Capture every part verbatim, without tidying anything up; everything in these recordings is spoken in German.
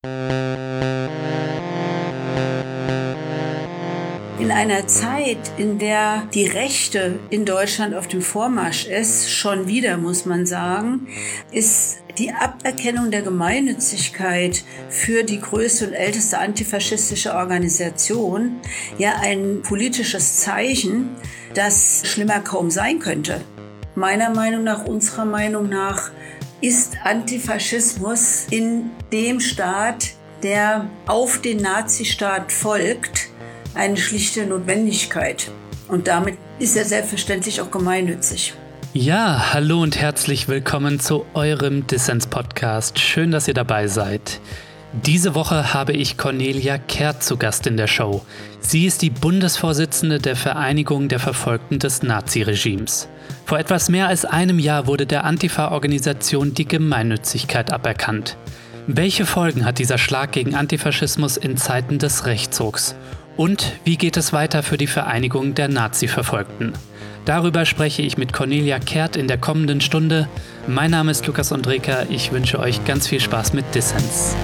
In einer Zeit, in der die Rechte in Deutschland auf dem Vormarsch ist, schon wieder muss man sagen, ist die Aberkennung der Gemeinnützigkeit für die größte und älteste antifaschistische Organisation ja ein politisches Zeichen, das schlimmer kaum sein könnte. Meiner Meinung nach, unserer Meinung nach, ist Antifaschismus in dem Staat, der auf den Nazistaat folgt, eine schlichte Notwendigkeit. Und damit ist er selbstverständlich auch gemeinnützig. Ja, hallo und herzlich willkommen zu eurem Dissens-Podcast. Schön, dass ihr dabei seid. Diese Woche habe ich Cornelia Kehrt zu Gast in der Show. Sie ist die Bundesvorsitzende der Vereinigung der Verfolgten des Naziregimes. Vor etwas mehr als einem Jahr wurde der Antifa-Organisation die Gemeinnützigkeit aberkannt. Welche Folgen hat dieser Schlag gegen Antifaschismus in Zeiten des Rechtsrucks? Und wie geht es weiter für die Vereinigung der Nazi-Verfolgten? Darüber spreche ich mit Cornelia Kehrt in der kommenden Stunde. Mein Name ist Lukas Ondreka. Ich wünsche euch ganz viel Spaß mit Dissens.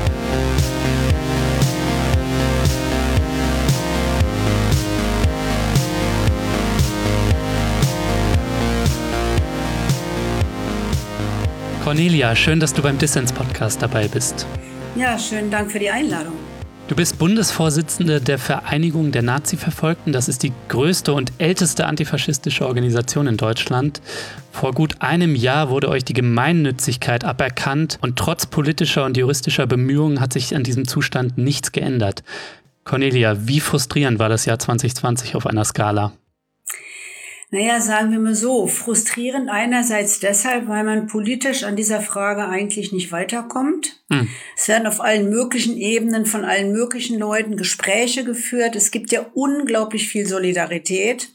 Cornelia, schön, dass du beim Dissens-Podcast dabei bist. Ja, schönen Dank für die Einladung. Du bist Bundesvorsitzende der Vereinigung der Nazi-Verfolgten. Das ist die größte und älteste antifaschistische Organisation in Deutschland. Vor gut einem Jahr wurde euch die Gemeinnützigkeit aberkannt und trotz politischer und juristischer Bemühungen hat sich an diesem Zustand nichts geändert. Cornelia, wie frustrierend war das Jahr zwanzig zwanzig auf einer Skala? Naja, sagen wir mal so, frustrierend einerseits deshalb, weil man politisch an dieser Frage eigentlich nicht weiterkommt. Hm. Es werden auf allen möglichen Ebenen von allen möglichen Leuten Gespräche geführt. Es gibt ja unglaublich viel Solidarität.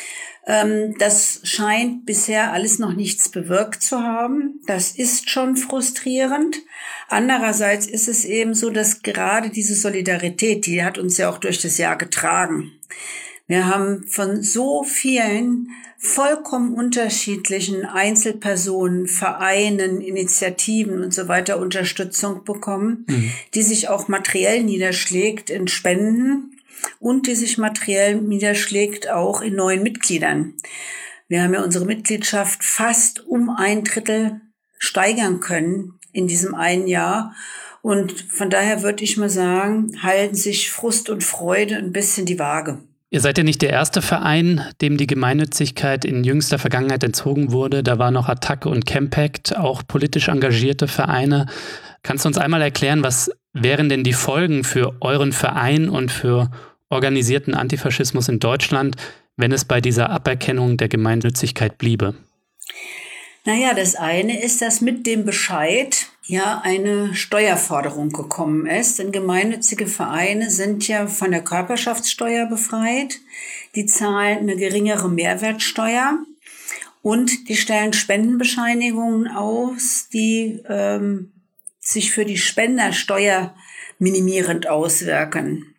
Ähm, das scheint bisher alles noch nichts bewirkt zu haben. Das ist schon frustrierend. Andererseits ist es eben so, dass gerade diese Solidarität, die hat uns ja auch durch das Jahr getragen. Wir haben von so vielen vollkommen unterschiedlichen Einzelpersonen, Vereinen, Initiativen und so weiter Unterstützung bekommen, mhm. die sich auch materiell niederschlägt in Spenden und die sich materiell niederschlägt auch in neuen Mitgliedern. Wir haben ja unsere Mitgliedschaft fast um ein Drittel steigern können in diesem einen Jahr. Und von daher würde ich mal sagen, halten sich Frust und Freude ein bisschen die Waage. Ihr seid ja nicht der erste Verein, dem die Gemeinnützigkeit in jüngster Vergangenheit entzogen wurde. Da war noch Attacke und Campact, auch politisch engagierte Vereine. Kannst du uns einmal erklären, was wären denn die Folgen für euren Verein und für organisierten Antifaschismus in Deutschland, wenn es bei dieser Aberkennung der Gemeinnützigkeit bliebe? Naja, das eine ist, dass mit dem Bescheid ja eine Steuerforderung gekommen ist. Denn gemeinnützige Vereine sind ja von der Körperschaftssteuer befreit. Die zahlen eine geringere Mehrwertsteuer und die stellen Spendenbescheinigungen aus, die ähm, sich für die Spender steuerminimierend auswirken.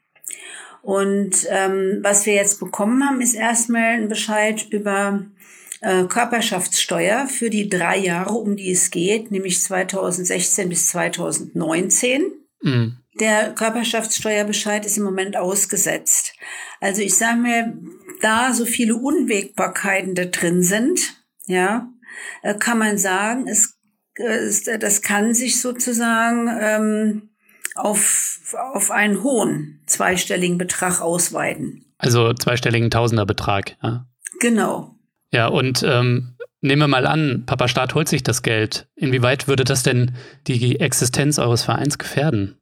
Und ähm, was wir jetzt bekommen haben, ist erstmal ein Bescheid über Körperschaftssteuer für die drei Jahre, um die es geht, nämlich zweitausendsechzehn bis zweitausendneunzehn. Mhm. Der Körperschaftssteuerbescheid ist im Moment ausgesetzt. Also ich sage mir, da so viele Unwägbarkeiten da drin sind, ja, kann man sagen, es, es das kann sich sozusagen ähm, auf auf einen hohen zweistelligen Betrag ausweiten. Also zweistelligen Tausenderbetrag, ja. Genau. Ja, und ähm, nehmen wir mal an, Papa Staat holt sich das Geld. Inwieweit würde das denn die Existenz eures Vereins gefährden?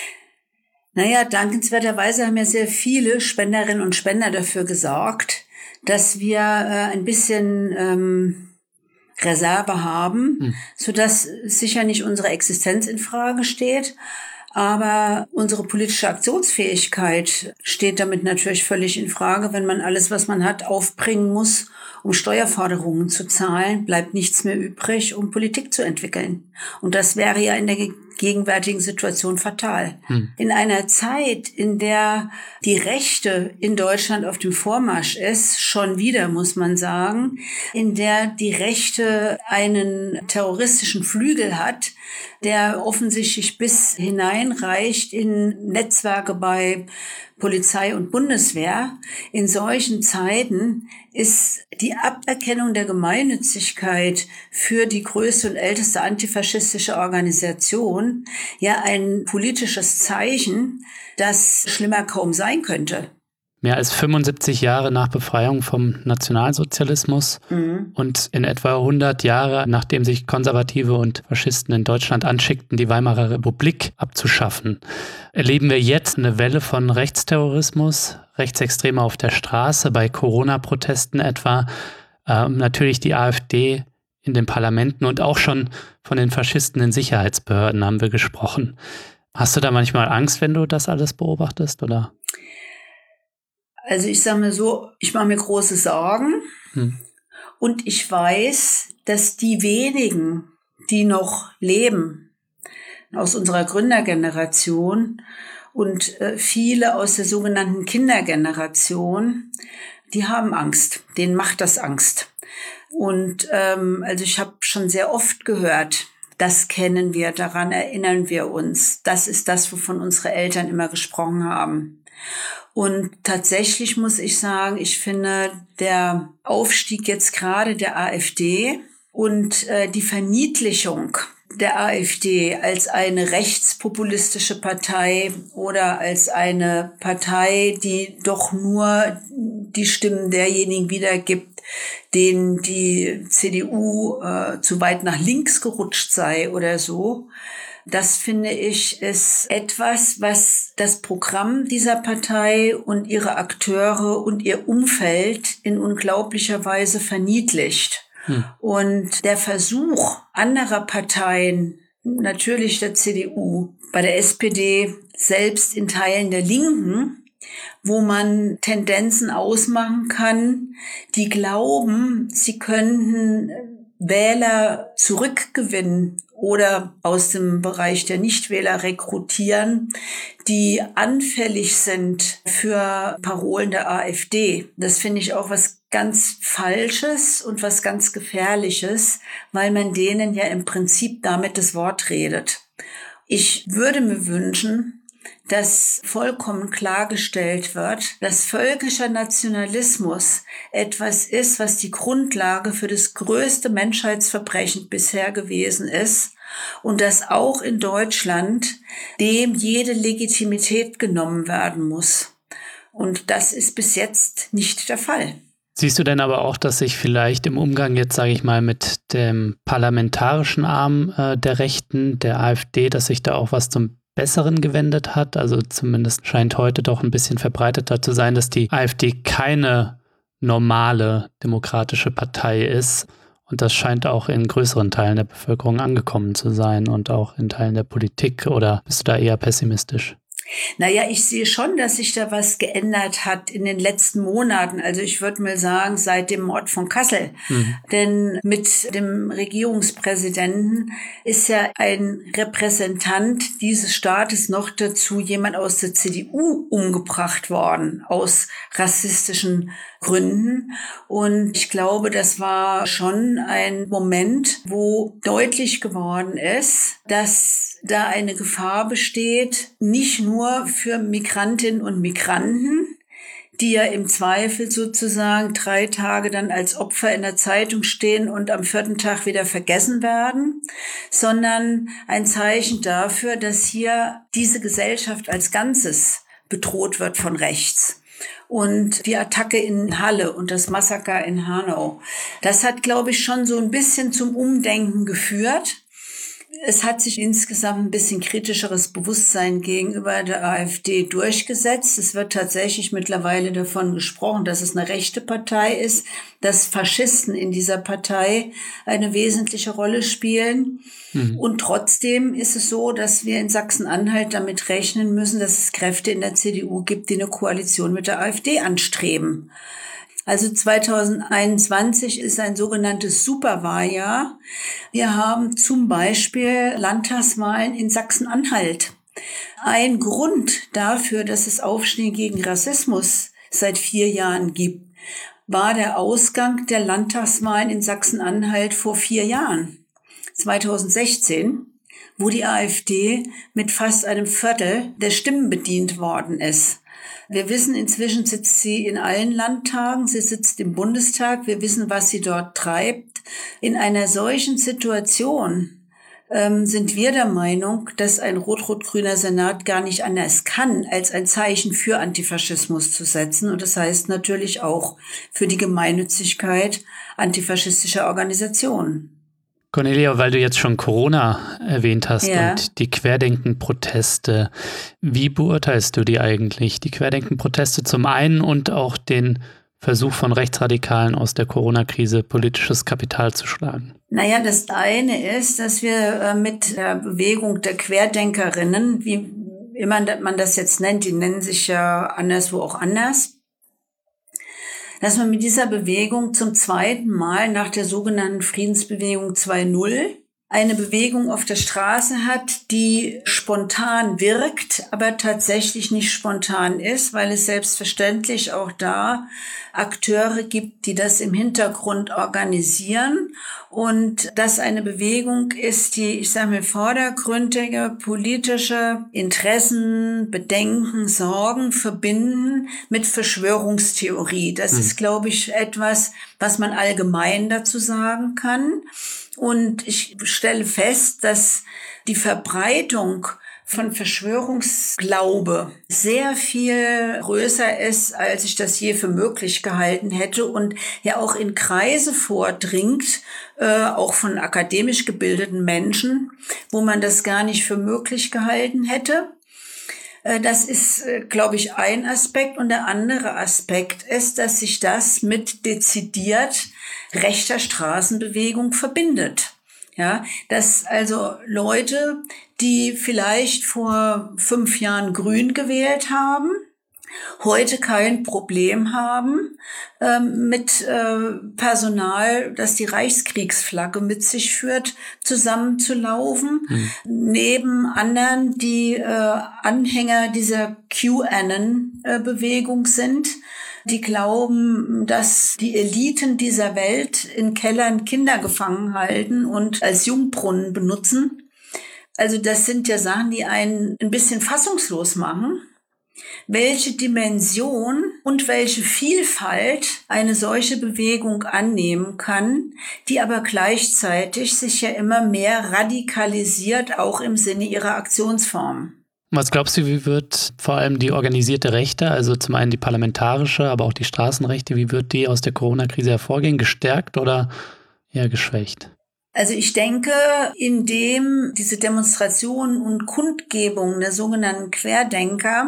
Naja, dankenswerterweise haben ja sehr viele Spenderinnen und Spender dafür gesorgt, dass wir äh, ein bisschen ähm, Reserve haben, hm. sodass sicher nicht unsere Existenz in Frage steht. Aber unsere politische Aktionsfähigkeit steht damit natürlich völlig in Frage, wenn man alles, was man hat, aufbringen muss, um Steuerforderungen zu zahlen, bleibt nichts mehr übrig, um Politik zu entwickeln. Und das wäre ja in der gegenwärtigen Situation fatal. Hm. In einer Zeit, in der die Rechte in Deutschland auf dem Vormarsch ist, schon wieder muss man sagen, in der die Rechte einen terroristischen Flügel hat, der offensichtlich bis hinein einreicht in Netzwerke bei Polizei und Bundeswehr. In solchen Zeiten ist die Aberkennung der Gemeinnützigkeit für die größte und älteste antifaschistische Organisation ja ein politisches Zeichen, das schlimmer kaum sein könnte. Mehr als fünfundsiebzig Jahre nach Befreiung vom Nationalsozialismus mhm. und in etwa hundert Jahre, nachdem sich Konservative und Faschisten in Deutschland anschickten, die Weimarer Republik abzuschaffen, erleben wir jetzt eine Welle von Rechtsterrorismus, Rechtsextreme auf der Straße, bei Corona-Protesten etwa, ähm, natürlich die AfD in den Parlamenten und auch schon von den Faschisten in Sicherheitsbehörden haben wir gesprochen. Hast du da manchmal Angst, wenn du das alles beobachtest, oder? Also ich sage mir so, ich mache mir große Sorgen hm. und ich weiß, dass die wenigen, die noch leben aus unserer Gründergeneration und äh, viele aus der sogenannten Kindergeneration, die haben Angst, denen macht das Angst. Und ähm, also ich habe schon sehr oft gehört, das kennen wir, daran erinnern wir uns, das ist das, wovon unsere Eltern immer gesprochen haben. Und tatsächlich muss ich sagen, ich finde, der Aufstieg jetzt gerade der AfD und äh, die Verniedlichung der AfD als eine rechtspopulistische Partei oder als eine Partei, die doch nur die Stimmen derjenigen wiedergibt, denen die C D U äh, zu weit nach links gerutscht sei oder so. Das, finde ich, ist etwas, was das Programm dieser Partei und ihre Akteure und ihr Umfeld in unglaublicher Weise verniedlicht. Hm. Und der Versuch anderer Parteien, natürlich der C D U, bei der S P D, selbst in Teilen der Linken, wo man Tendenzen ausmachen kann, die glauben, sie könnten Wähler zurückgewinnen oder aus dem Bereich der Nichtwähler rekrutieren, die anfällig sind für Parolen der AfD. Das finde ich auch was ganz Falsches und was ganz Gefährliches, weil man denen ja im Prinzip damit das Wort redet. Ich würde mir wünschen, dass vollkommen klargestellt wird, dass völkischer Nationalismus etwas ist, was die Grundlage für das größte Menschheitsverbrechen bisher gewesen ist und dass auch in Deutschland dem jede Legitimität genommen werden muss. Und das ist bis jetzt nicht der Fall. Siehst du denn aber auch, dass sich vielleicht im Umgang jetzt, sage ich mal, mit dem parlamentarischen Arm äh, der Rechten, der AfD, dass sich da auch was zum Besseren gewendet hat? Also zumindest scheint heute doch ein bisschen verbreiteter zu sein, dass die AfD keine normale demokratische Partei ist. Und das scheint auch in größeren Teilen der Bevölkerung angekommen zu sein und auch in Teilen der Politik. Oder bist du da eher pessimistisch? Naja, ich sehe schon, dass sich da was geändert hat in den letzten Monaten. Also ich würde mal sagen, seit dem Mord von Kassel. Mhm. Denn mit dem Regierungspräsidenten ist ja ein Repräsentant dieses Staates noch dazu jemand aus der C D U umgebracht worden, aus rassistischen Gründen. Und ich glaube, das war schon ein Moment, wo deutlich geworden ist, dass da eine Gefahr besteht, nicht nur für Migrantinnen und Migranten, die ja im Zweifel sozusagen drei Tage dann als Opfer in der Zeitung stehen und am vierten Tag wieder vergessen werden, sondern ein Zeichen dafür, dass hier diese Gesellschaft als Ganzes bedroht wird von rechts. Und die Attacke in Halle und das Massaker in Hanau, das hat, glaube ich, schon so ein bisschen zum Umdenken geführt. Es hat sich insgesamt ein bisschen kritischeres Bewusstsein gegenüber der AfD durchgesetzt. Es wird tatsächlich mittlerweile davon gesprochen, dass es eine rechte Partei ist, dass Faschisten in dieser Partei eine wesentliche Rolle spielen. Mhm. Und trotzdem ist es so, dass wir in Sachsen-Anhalt damit rechnen müssen, dass es Kräfte in der C D U gibt, die eine Koalition mit der AfD anstreben. Also zweitausendeinundzwanzig ist ein sogenanntes Superwahljahr. Wir haben zum Beispiel Landtagswahlen in Sachsen-Anhalt. Ein Grund dafür, dass es Aufstehen gegen Rassismus seit vier Jahren gibt, war der Ausgang der Landtagswahlen in Sachsen-Anhalt vor vier Jahren, zweitausendsechzehn, wo die AfD mit fast einem Viertel der Stimmen bedient worden ist. Wir wissen, inzwischen sitzt sie in allen Landtagen, sie sitzt im Bundestag, wir wissen, was sie dort treibt. In einer solchen Situation ähm, sind wir der Meinung, dass ein rot-rot-grüner Senat gar nicht anders kann, als ein Zeichen für Antifaschismus zu setzen. Und das heißt natürlich auch für die Gemeinnützigkeit antifaschistischer Organisationen. Cornelia, weil du jetzt schon Corona erwähnt hast ja. und die Querdenken-Proteste, wie beurteilst du die eigentlich? Die Querdenken-Proteste zum einen und auch den Versuch von Rechtsradikalen aus der Corona-Krise politisches Kapital zu schlagen? Naja, das eine ist, dass wir mit der Bewegung der Querdenkerinnen, wie immer man das jetzt nennt, die nennen sich ja anderswo auch anders, dass man mit dieser Bewegung zum zweiten Mal nach der sogenannten Friedensbewegung zwei Punkt null eine Bewegung auf der Straße hat, die spontan wirkt, aber tatsächlich nicht spontan ist, weil es selbstverständlich auch da Akteure gibt, die das im Hintergrund organisieren und das eine Bewegung ist, die, ich sage mal, vordergründige politische Interessen, Bedenken, Sorgen verbinden mit Verschwörungstheorie. Das hm. ist, glaube ich, etwas, was man allgemein dazu sagen kann. Und ich stelle fest, dass die Verbreitung von Verschwörungsglaube sehr viel größer ist, als ich das je für möglich gehalten hätte und ja auch in Kreise vordringt, äh, auch von akademisch gebildeten Menschen, wo man das gar nicht für möglich gehalten hätte. Äh, das ist, äh, glaube ich, ein Aspekt. Und der andere Aspekt ist, dass sich das mit dezidiert rechter Straßenbewegung verbindet. Ja, dass also Leute, die vielleicht vor fünf Jahren Grün gewählt haben, heute kein Problem haben ähm, mit äh, Personal, das die Reichskriegsflagge mit sich führt, zusammenzulaufen, mhm. neben anderen, die äh, Anhänger dieser QAnon-Bewegung sind, die glauben, dass die Eliten dieser Welt in Kellern Kinder gefangen halten und als Jungbrunnen benutzen. Also das sind ja Sachen, die einen ein bisschen fassungslos machen, welche Dimension und welche Vielfalt eine solche Bewegung annehmen kann, die aber gleichzeitig sich ja immer mehr radikalisiert, auch im Sinne ihrer Aktionsform. Was glaubst du, wie wird vor allem die organisierte Rechte, also zum einen die parlamentarische, aber auch die Straßenrechte, wie wird die aus der Corona-Krise hervorgehen? Gestärkt oder eher geschwächt? Also ich denke, indem diese Demonstrationen und Kundgebungen der sogenannten Querdenker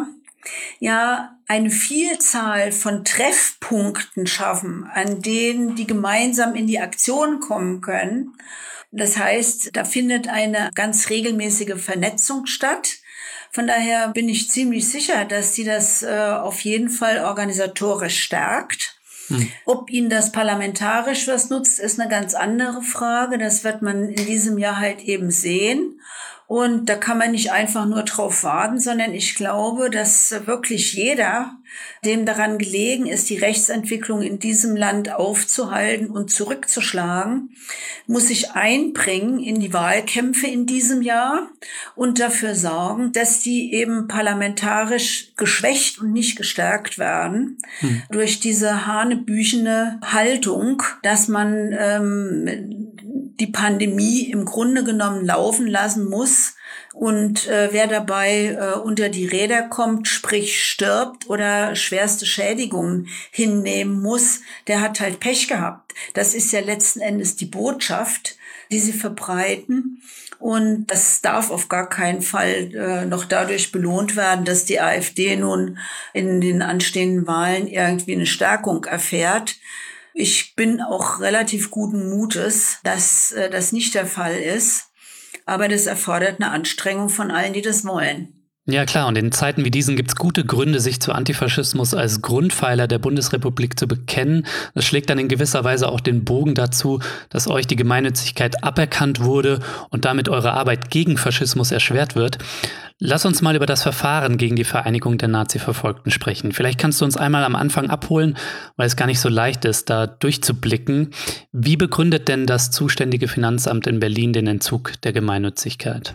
ja eine Vielzahl von Treffpunkten schaffen, an denen die gemeinsam in die Aktion kommen können. Das heißt, da findet eine ganz regelmäßige Vernetzung statt. Von daher bin ich ziemlich sicher, dass sie das äh, auf jeden Fall organisatorisch stärkt. Hm. Ob ihnen das parlamentarisch was nutzt, ist eine ganz andere Frage. Das wird man in diesem Jahr halt eben sehen. Und da kann man nicht einfach nur drauf warten, sondern ich glaube, dass wirklich jeder, dem daran gelegen ist, die Rechtsentwicklung in diesem Land aufzuhalten und zurückzuschlagen, muss sich einbringen in die Wahlkämpfe in diesem Jahr und dafür sorgen, dass die eben parlamentarisch geschwächt und nicht gestärkt werden hm. durch diese hanebüchene Haltung, dass man ähm, die Pandemie im Grunde genommen laufen lassen muss und äh, wer dabei äh, unter die Räder kommt, sprich stirbt oder schwerste Schädigungen hinnehmen muss, der hat halt Pech gehabt. Das ist ja letzten Endes die Botschaft, die sie verbreiten. Und das darf auf gar keinen Fall äh, noch dadurch belohnt werden, dass die AfD nun in den anstehenden Wahlen irgendwie eine Stärkung erfährt. Ich bin auch relativ guten Mutes, dass äh, das nicht der Fall ist. Aber das erfordert eine Anstrengung von allen, die das wollen. Ja klar, und in Zeiten wie diesen gibt es gute Gründe, sich zu Antifaschismus als Grundpfeiler der Bundesrepublik zu bekennen. Das schlägt dann in gewisser Weise auch den Bogen dazu, dass euch die Gemeinnützigkeit aberkannt wurde und damit eure Arbeit gegen Faschismus erschwert wird. Lass uns mal über das Verfahren gegen die Vereinigung der Nazi-Verfolgten sprechen. Vielleicht kannst du uns einmal am Anfang abholen, weil es gar nicht so leicht ist, da durchzublicken. Wie begründet denn das zuständige Finanzamt in Berlin den Entzug der Gemeinnützigkeit?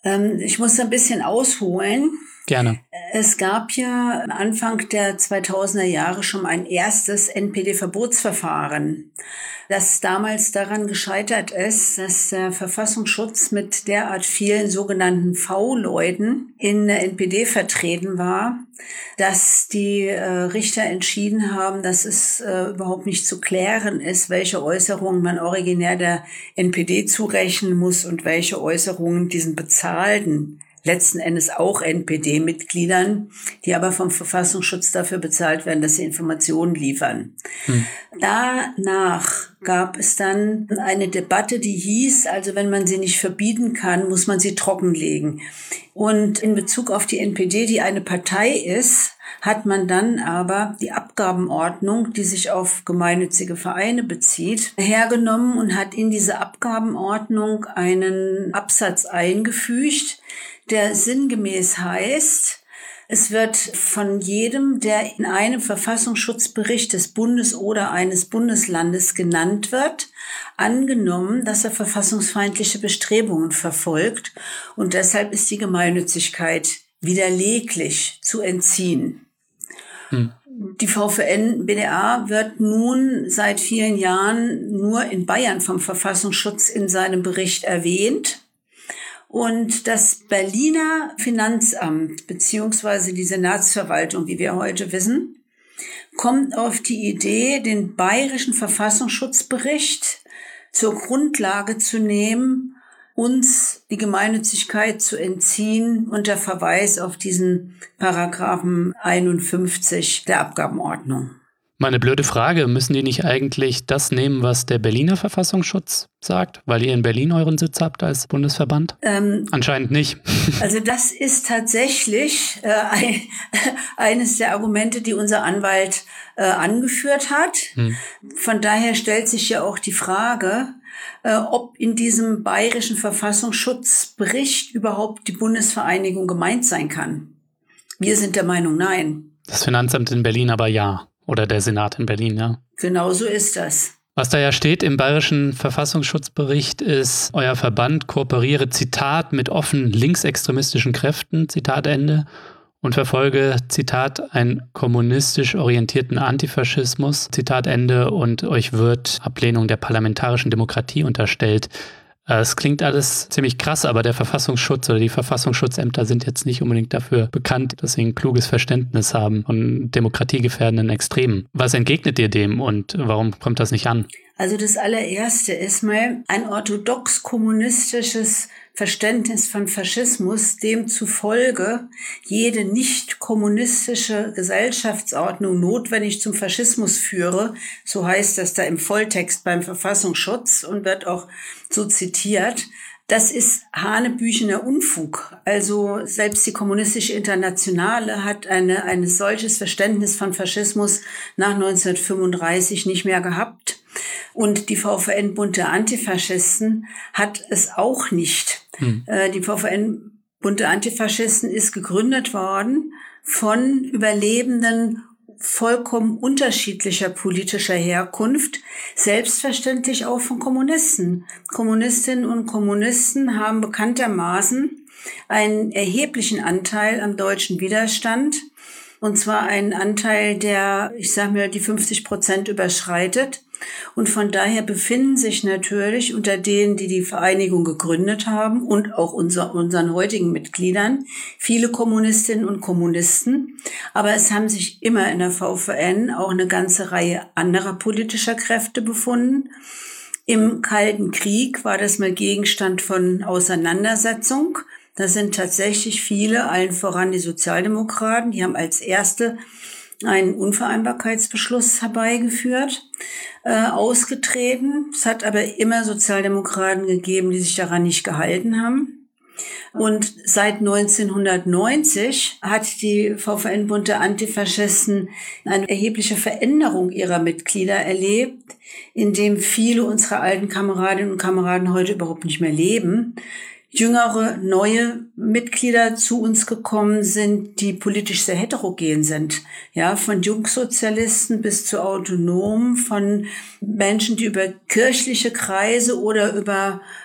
Ähm, ich muss ein bisschen ausholen. Gerne. Es gab ja Anfang der zweitausender Jahre schon ein erstes N P D-Verbotsverfahren, das damals daran gescheitert ist, dass der Verfassungsschutz mit derart vielen sogenannten V-Leuten in der N P D vertreten war, dass die äh, Richter entschieden haben, dass es äh, überhaupt nicht zu klären ist, welche Äußerungen man originär der N P D zurechnen muss und welche Äußerungen diesen bezahlten, letzten Endes auch N P D-Mitgliedern, die aber vom Verfassungsschutz dafür bezahlt werden, dass sie Informationen liefern. Hm. Danach gab es dann eine Debatte, die hieß, also wenn man sie nicht verbieten kann, muss man sie trockenlegen. Und in Bezug auf die N P D, die eine Partei ist, hat man dann aber die Abgabenordnung, die sich auf gemeinnützige Vereine bezieht, hergenommen und hat in diese Abgabenordnung einen Absatz eingefügt, der sinngemäß heißt, es wird von jedem, der in einem Verfassungsschutzbericht des Bundes oder eines Bundeslandes genannt wird, angenommen, dass er verfassungsfeindliche Bestrebungen verfolgt, und deshalb ist die Gemeinnützigkeit widerleglich zu entziehen. Hm. Die VVN B D A wird nun seit vielen Jahren nur in Bayern vom Verfassungsschutz in seinem Bericht erwähnt. Und das Berliner Finanzamt beziehungsweise die Senatsverwaltung, wie wir heute wissen, kommt auf die Idee, den bayerischen Verfassungsschutzbericht zur Grundlage zu nehmen, uns die Gemeinnützigkeit zu entziehen unter Verweis auf diesen Paragraphen einundfünfzig der Abgabenordnung. Meine blöde Frage, müssen die nicht eigentlich das nehmen, was der Berliner Verfassungsschutz sagt, weil ihr in Berlin euren Sitz habt als Bundesverband? Ähm, Anscheinend nicht. Also das ist tatsächlich äh, ein, eines der Argumente, die unser Anwalt äh, angeführt hat. Hm. Von daher stellt sich ja auch die Frage, äh, ob in diesem bayerischen Verfassungsschutzbericht überhaupt die Bundesvereinigung gemeint sein kann. Wir sind der Meinung, nein. Das Finanzamt in Berlin aber ja. Oder der Senat in Berlin, ja. Genau so ist das. Was da ja steht im bayerischen Verfassungsschutzbericht ist, euer Verband kooperiere, Zitat, mit offen linksextremistischen Kräften, Zitat Ende, und verfolge, Zitat, einen kommunistisch orientierten Antifaschismus, Zitat Ende, und euch wird Ablehnung der parlamentarischen Demokratie unterstellt. Es klingt alles ziemlich krass, aber der Verfassungsschutz oder die Verfassungsschutzämter sind jetzt nicht unbedingt dafür bekannt, dass sie ein kluges Verständnis haben von demokratiegefährdenden Extremen. Was entgegnet ihr dem und warum kommt das nicht an? Also das allererste ist mal ein orthodox-kommunistisches Verständnis von Faschismus, demzufolge jede nicht kommunistische Gesellschaftsordnung notwendig zum Faschismus führe. So heißt das da im Volltext beim Verfassungsschutz und wird auch so zitiert. Das ist hanebüchener Unfug. Also selbst die Kommunistische Internationale hat eine, ein solches Verständnis von Faschismus nach neunzehnhundertfünfunddreißig nicht mehr gehabt. Und die VVN Bund der Antifaschisten hat es auch nicht. Hm. Die VVN Bund der Antifaschisten ist gegründet worden von Überlebenden vollkommen unterschiedlicher politischer Herkunft, selbstverständlich auch von Kommunisten. Kommunistinnen und Kommunisten haben bekanntermaßen einen erheblichen Anteil am deutschen Widerstand, und zwar einen Anteil, der, ich sage mal, die fünfzig Prozent überschreitet. Und von daher befinden sich natürlich unter denen, die die Vereinigung gegründet haben und auch unser, unseren heutigen Mitgliedern, viele Kommunistinnen und Kommunisten. Aber es haben sich immer in der VVN auch eine ganze Reihe anderer politischer Kräfte befunden. Im Kalten Krieg war das mal Gegenstand von Auseinandersetzung. Da sind tatsächlich viele, allen voran die Sozialdemokraten, die haben als erste einen Unvereinbarkeitsbeschluss herbeigeführt, äh, ausgetreten. Es hat aber immer Sozialdemokraten gegeben, die sich daran nicht gehalten haben. Und seit neunzehnhundertneunzig hat die VVN Bund der Antifaschisten eine erhebliche Veränderung ihrer Mitglieder erlebt, indem viele unserer alten Kameradinnen und Kameraden heute überhaupt nicht mehr leben. Jüngere, neue Mitglieder zu uns gekommen sind, die politisch sehr heterogen sind. Ja, von Jungsozialisten bis zu Autonomen, von Menschen, die über kirchliche Kreise oder über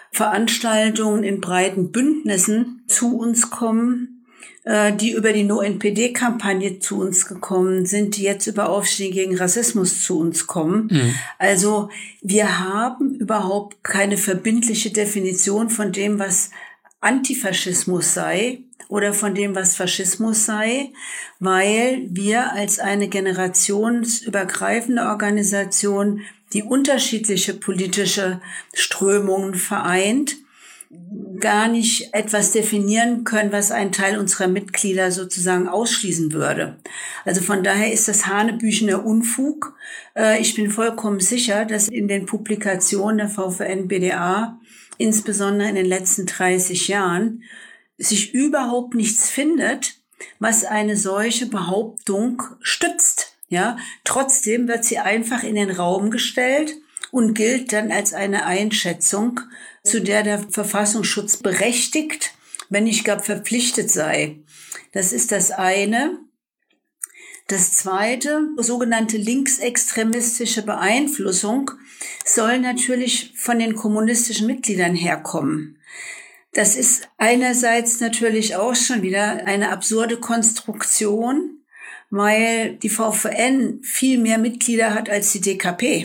Veranstaltungen in breiten Bündnissen zu uns kommen, äh, die über die No-N P D-Kampagne zu uns gekommen sind, die jetzt über Aufstehen gegen Rassismus zu uns kommen. Mhm. Also wir haben überhaupt keine verbindliche Definition von dem, was Antifaschismus sei oder von dem, was Faschismus sei, weil wir als eine generationsübergreifende Organisation, die unterschiedliche politische Strömungen vereint, gar nicht etwas definieren können, was einen Teil unserer Mitglieder sozusagen ausschließen würde. Also von daher ist das hanebüchener Unfug. Ich bin vollkommen sicher, dass in den Publikationen der V V N B D A, insbesondere in den letzten dreißig Jahren, sich überhaupt nichts findet, was eine solche Behauptung stützt. Ja, trotzdem wird sie einfach in den Raum gestellt und gilt dann als eine Einschätzung, zu der der Verfassungsschutz berechtigt, wenn nicht gar verpflichtet sei. Das ist das eine. Das zweite, sogenannte linksextremistische Beeinflussung, soll natürlich von den kommunistischen Mitgliedern herkommen. Das ist einerseits natürlich auch schon wieder eine absurde Konstruktion, weil die V V N viel mehr Mitglieder hat als die D K P.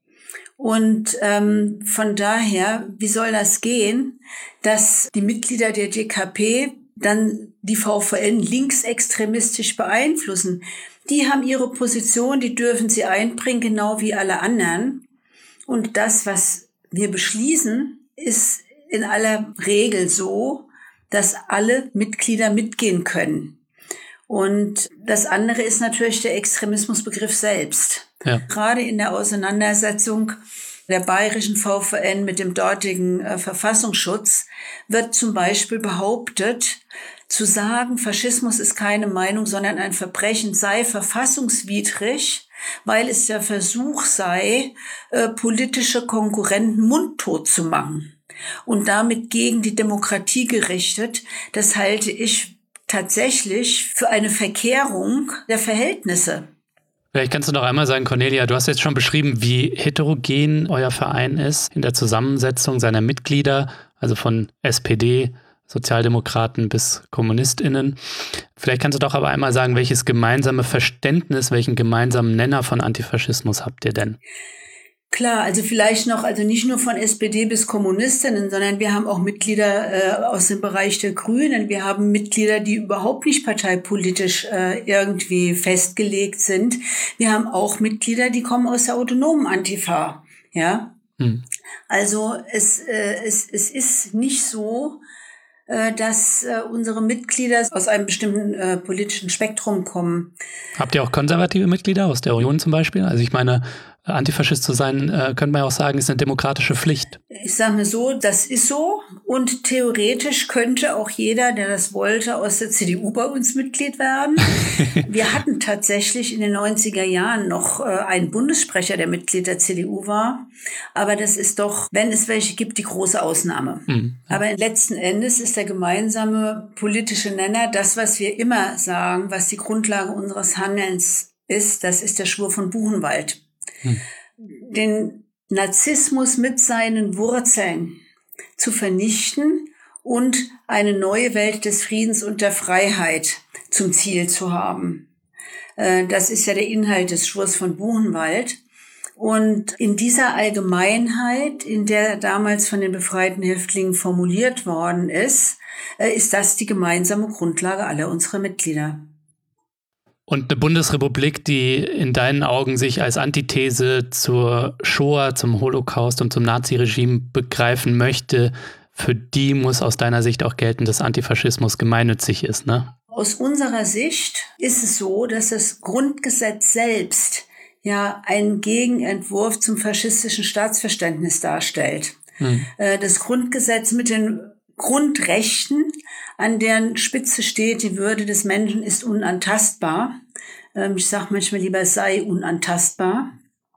Und ähm, von daher, wie soll das gehen, dass die Mitglieder der D K P dann die V V N linksextremistisch beeinflussen? Die haben ihre Position, die dürfen sie einbringen, genau wie alle anderen. Und das, was wir beschließen, ist in aller Regel so, dass alle Mitglieder mitgehen können. Und das andere ist natürlich der Extremismusbegriff selbst. Ja. Gerade in der Auseinandersetzung der bayerischen V V N mit dem dortigen äh, Verfassungsschutz wird zum Beispiel behauptet, zu sagen, Faschismus ist keine Meinung, sondern ein Verbrechen, sei verfassungswidrig, weil es der Versuch sei, äh, politische Konkurrenten mundtot zu machen und damit gegen die Demokratie gerichtet. Das halte ich tatsächlich für eine Verkehrung der Verhältnisse. Vielleicht kannst du noch einmal sagen, Cornelia, du hast jetzt schon beschrieben, wie heterogen euer Verein ist in der Zusammensetzung seiner Mitglieder, also von S P D, Sozialdemokraten bis KommunistInnen. Vielleicht kannst du doch aber einmal sagen, welches gemeinsame Verständnis, welchen gemeinsamen Nenner von Antifaschismus habt ihr denn? Klar, also vielleicht noch, also nicht nur von S P D bis Kommunistinnen, sondern wir haben auch Mitglieder äh, aus dem Bereich der Grünen. Wir haben Mitglieder, die überhaupt nicht parteipolitisch äh, irgendwie festgelegt sind. Wir haben auch Mitglieder, die kommen aus der autonomen Antifa. Ja, hm. Also es, äh, es, es ist nicht so, äh, dass äh, unsere Mitglieder aus einem bestimmten äh, politischen Spektrum kommen. Habt ihr auch konservative Mitglieder aus der Union zum Beispiel? Also ich meine, Antifaschist zu sein, äh, könnte man ja auch sagen, ist eine demokratische Pflicht. Ich sage mal so, das ist so. Und theoretisch könnte auch jeder, der das wollte, aus der C D U bei uns Mitglied werden. Wir hatten tatsächlich in den neunziger Jahren noch äh, einen Bundessprecher, der Mitglied der C D U war. Aber das ist doch, wenn es welche gibt, die große Ausnahme. Mhm. Aber letzten Endes ist der gemeinsame politische Nenner das, was wir immer sagen, was die Grundlage unseres Handelns ist. Das ist der Schwur von Buchenwald. Hm. Den Narzissmus mit seinen Wurzeln zu vernichten und eine neue Welt des Friedens und der Freiheit zum Ziel zu haben. Das ist ja der Inhalt des Schwurs von Buchenwald. Und in dieser Allgemeinheit, in der damals von den befreiten Häftlingen formuliert worden ist, ist das die gemeinsame Grundlage aller unserer Mitglieder. Und eine Bundesrepublik, die in deinen Augen sich als Antithese zur Shoah, zum Holocaust und zum Naziregime begreifen möchte, für die muss aus deiner Sicht auch gelten, dass Antifaschismus gemeinnützig ist, ne? Aus unserer Sicht ist es so, dass das Grundgesetz selbst ja einen Gegenentwurf zum faschistischen Staatsverständnis darstellt. Hm. Das Grundgesetz mit den Grundrechten, an deren Spitze steht, die Würde des Menschen ist unantastbar. Ich sage manchmal lieber, sei unantastbar.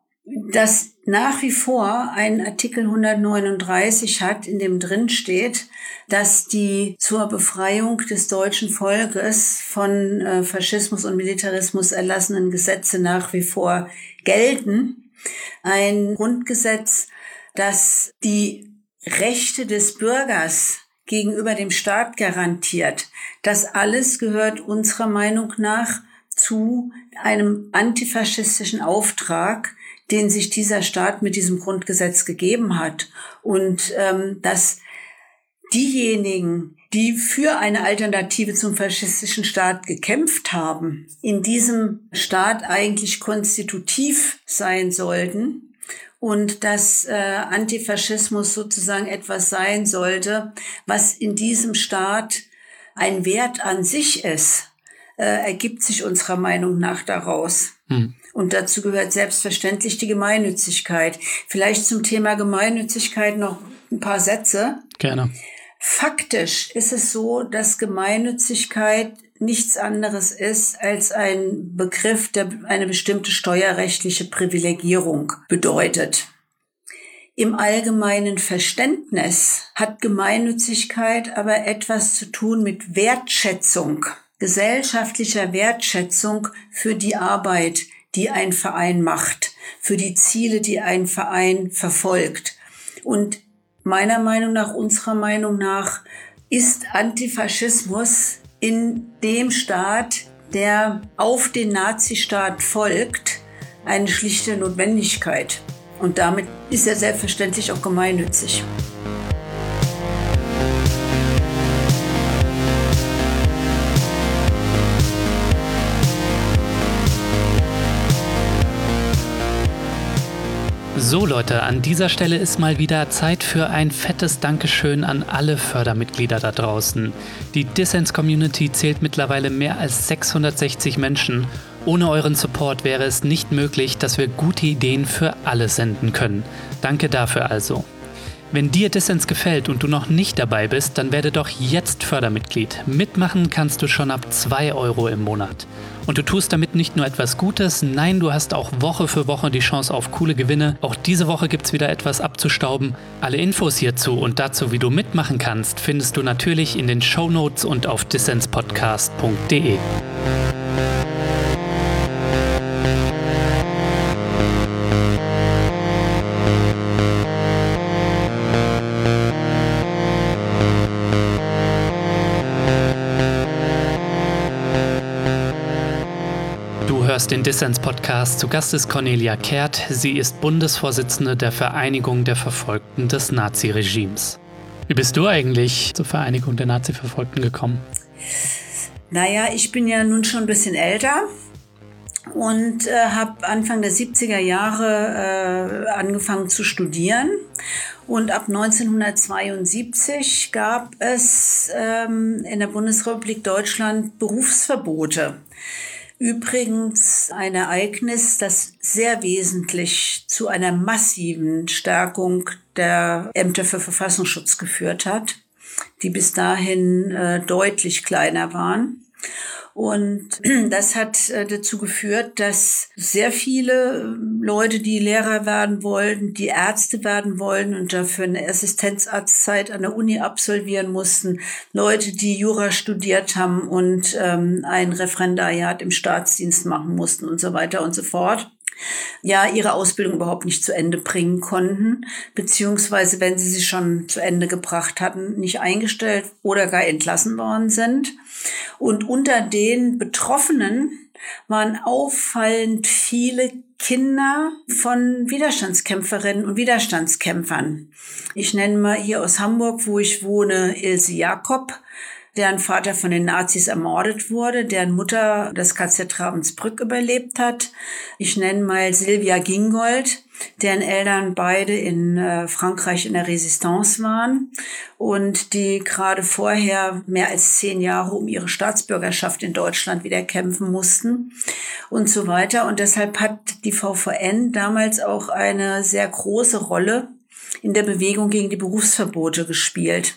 Das nach wie vor einen Artikel hundertneununddreißig hat, in dem drin steht, dass die zur Befreiung des deutschen Volkes von äh, Faschismus und Militarismus erlassenen Gesetze nach wie vor gelten. Ein Grundgesetz, das die Rechte des Bürgers gegenüber dem Staat garantiert. Das alles gehört unserer Meinung nach zu einem antifaschistischen Auftrag, den sich dieser Staat mit diesem Grundgesetz gegeben hat. Und ähm, dass diejenigen, die für eine Alternative zum faschistischen Staat gekämpft haben, in diesem Staat eigentlich konstitutiv sein sollten, und dass äh, Antifaschismus sozusagen etwas sein sollte, was in diesem Staat ein Wert an sich ist, äh, ergibt sich unserer Meinung nach daraus. Hm. Und dazu gehört selbstverständlich die Gemeinnützigkeit. Vielleicht zum Thema Gemeinnützigkeit noch ein paar Sätze. Gerne. Faktisch ist es so, dass Gemeinnützigkeit nichts anderes ist als ein Begriff, der eine bestimmte steuerrechtliche Privilegierung bedeutet. Im allgemeinen Verständnis hat Gemeinnützigkeit aber etwas zu tun mit Wertschätzung, gesellschaftlicher Wertschätzung für die Arbeit, die ein Verein macht, für die Ziele, die ein Verein verfolgt. Und meiner Meinung nach, unserer Meinung nach, ist Antifaschismus in dem Staat, der auf den Nazistaat folgt, eine schlichte Notwendigkeit. Und damit ist er selbstverständlich auch gemeinnützig. So Leute, an dieser Stelle ist mal wieder Zeit für ein fettes Dankeschön an alle Fördermitglieder da draußen. Die Dissens-Community zählt mittlerweile mehr als sechshundertsechzig Menschen. Ohne euren Support wäre es nicht möglich, dass wir gute Ideen für alle senden können. Danke dafür also. Wenn dir Dissens gefällt und du noch nicht dabei bist, dann werde doch jetzt Fördermitglied. Mitmachen kannst du schon ab zwei Euro im Monat. Und du tust damit nicht nur etwas Gutes, nein, du hast auch Woche für Woche die Chance auf coole Gewinne. Auch diese Woche gibt's wieder etwas abzustauben. Alle Infos hierzu und dazu, wie du mitmachen kannst, findest du natürlich in den Shownotes und auf dissenspodcast punkt de. Den Dissens-Podcast. Zu Gast ist Cornelia Kehrt. Sie ist Bundesvorsitzende der Vereinigung der Verfolgten des Naziregimes. Wie bist du eigentlich zur Vereinigung der Nazi-Verfolgten gekommen? Naja, ich bin ja nun schon ein bisschen älter und äh, habe Anfang der siebziger Jahre äh, angefangen zu studieren. Und ab neunzehnhundertzweiundsiebzig gab es ähm, in der Bundesrepublik Deutschland Berufsverbote. Übrigens ein Ereignis, das sehr wesentlich zu einer massiven Stärkung der Ämter für Verfassungsschutz geführt hat, die bis dahin äh, deutlich kleiner waren. Und das hat äh, dazu geführt, dass sehr viele Leute, die Lehrer werden wollten, die Ärzte werden wollen und dafür eine Assistenzarztzeit an der Uni absolvieren mussten, Leute, die Jura studiert haben und ähm, ein Referendariat im Staatsdienst machen mussten und so weiter und so fort, ja, ihre Ausbildung überhaupt nicht zu Ende bringen konnten, beziehungsweise wenn sie sie schon zu Ende gebracht hatten, nicht eingestellt oder gar entlassen worden sind. Und unter den Betroffenen waren auffallend viele Kinder von Widerstandskämpferinnen und Widerstandskämpfern. Ich nenne mal hier aus Hamburg, wo ich wohne, Ilse Jakob, deren Vater von den Nazis ermordet wurde, deren Mutter das K Z Ravensbrück überlebt hat. Ich nenne mal Sylvia Gingold, deren Eltern beide in äh, Frankreich in der Resistance waren und die gerade vorher mehr als zehn Jahre um ihre Staatsbürgerschaft in Deutschland wieder kämpfen mussten und so weiter. Und deshalb hat die V V N damals auch eine sehr große Rolle in der Bewegung gegen die Berufsverbote gespielt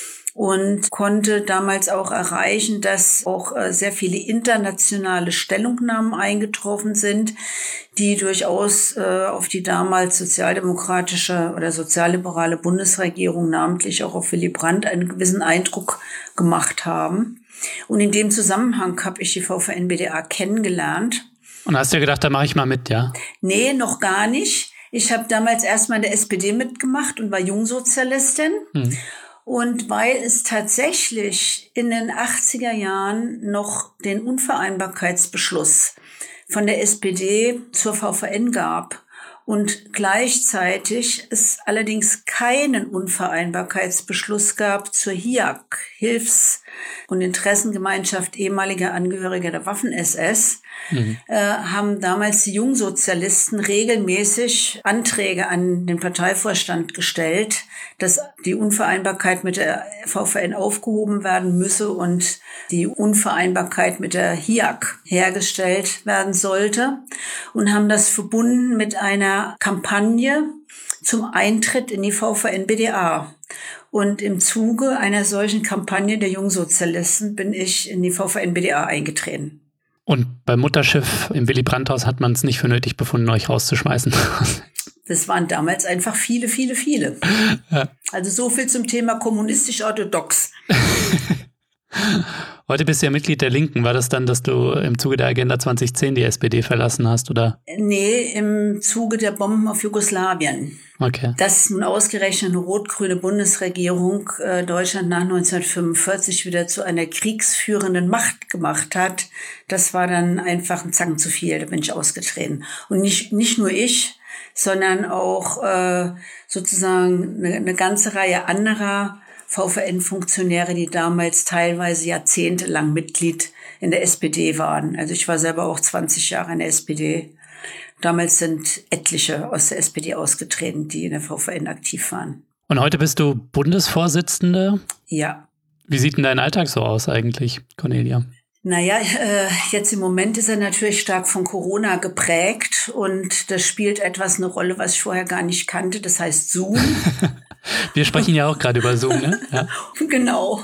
und konnte damals auch erreichen, dass auch äh, sehr viele internationale Stellungnahmen eingetroffen sind, die durchaus äh, auf die damals sozialdemokratische oder sozialliberale Bundesregierung, namentlich auch auf Willy Brandt, einen gewissen Eindruck gemacht haben. Und in dem Zusammenhang habe ich die V V N B D A kennengelernt. Und hast dir gedacht, da mache ich mal mit, ja? Nee, noch gar nicht. Ich habe damals erstmal in der S P D mitgemacht und war Jungsozialistin. Mhm. Und weil es tatsächlich in den achtziger Jahren noch den Unvereinbarkeitsbeschluss von der S P D zur V V N gab und gleichzeitig es allerdings keinen Unvereinbarkeitsbeschluss gab zur H I A C, Hilfs- und Interessengemeinschaft ehemaliger Angehöriger der Waffen-S S, mhm. äh, haben damals die Jungsozialisten regelmäßig Anträge an den Parteivorstand gestellt, dass die Unvereinbarkeit mit der V V N aufgehoben werden müsse und die Unvereinbarkeit mit der H I A C hergestellt werden sollte und haben das verbunden mit einer Kampagne zum Eintritt in die V V N B D A. Und im Zuge einer solchen Kampagne der Jungsozialisten bin ich in die V V N B D A eingetreten. Und beim Mutterschiff im Willy-Brandt-Haus hat man es nicht für nötig befunden, euch rauszuschmeißen. Das waren damals einfach viele, viele, viele. Ja. Also so viel zum Thema kommunistisch-orthodox. Heute bist du ja Mitglied der Linken. War das dann, dass du im Zuge der Agenda zwanzig zehn die S P D verlassen hast, oder? Nee, im Zuge der Bomben auf Jugoslawien. Okay. Dass nun ausgerechnet eine rot-grüne Bundesregierung äh, Deutschland nach neunzehnhundertfünfundvierzig wieder zu einer kriegsführenden Macht gemacht hat, das war dann einfach ein Zacken zu viel. Da bin ich ausgetreten. Und nicht, nicht nur ich, sondern auch äh, sozusagen eine, eine ganze Reihe anderer V V N-Funktionäre, die damals teilweise jahrzehntelang Mitglied in der S P D waren. Also ich war selber auch zwanzig Jahre in der S P D. Damals sind etliche aus der S P D ausgetreten, die in der V V N aktiv waren. Und heute bist du Bundesvorsitzende? Ja. Wie sieht denn dein Alltag so aus eigentlich, Cornelia? Naja, äh, jetzt im Moment ist er natürlich stark von Corona geprägt und das spielt etwas eine Rolle, was ich vorher gar nicht kannte. Das heißt Zoom. Wir sprechen ja auch gerade über Zoom, ne? Ja. Genau.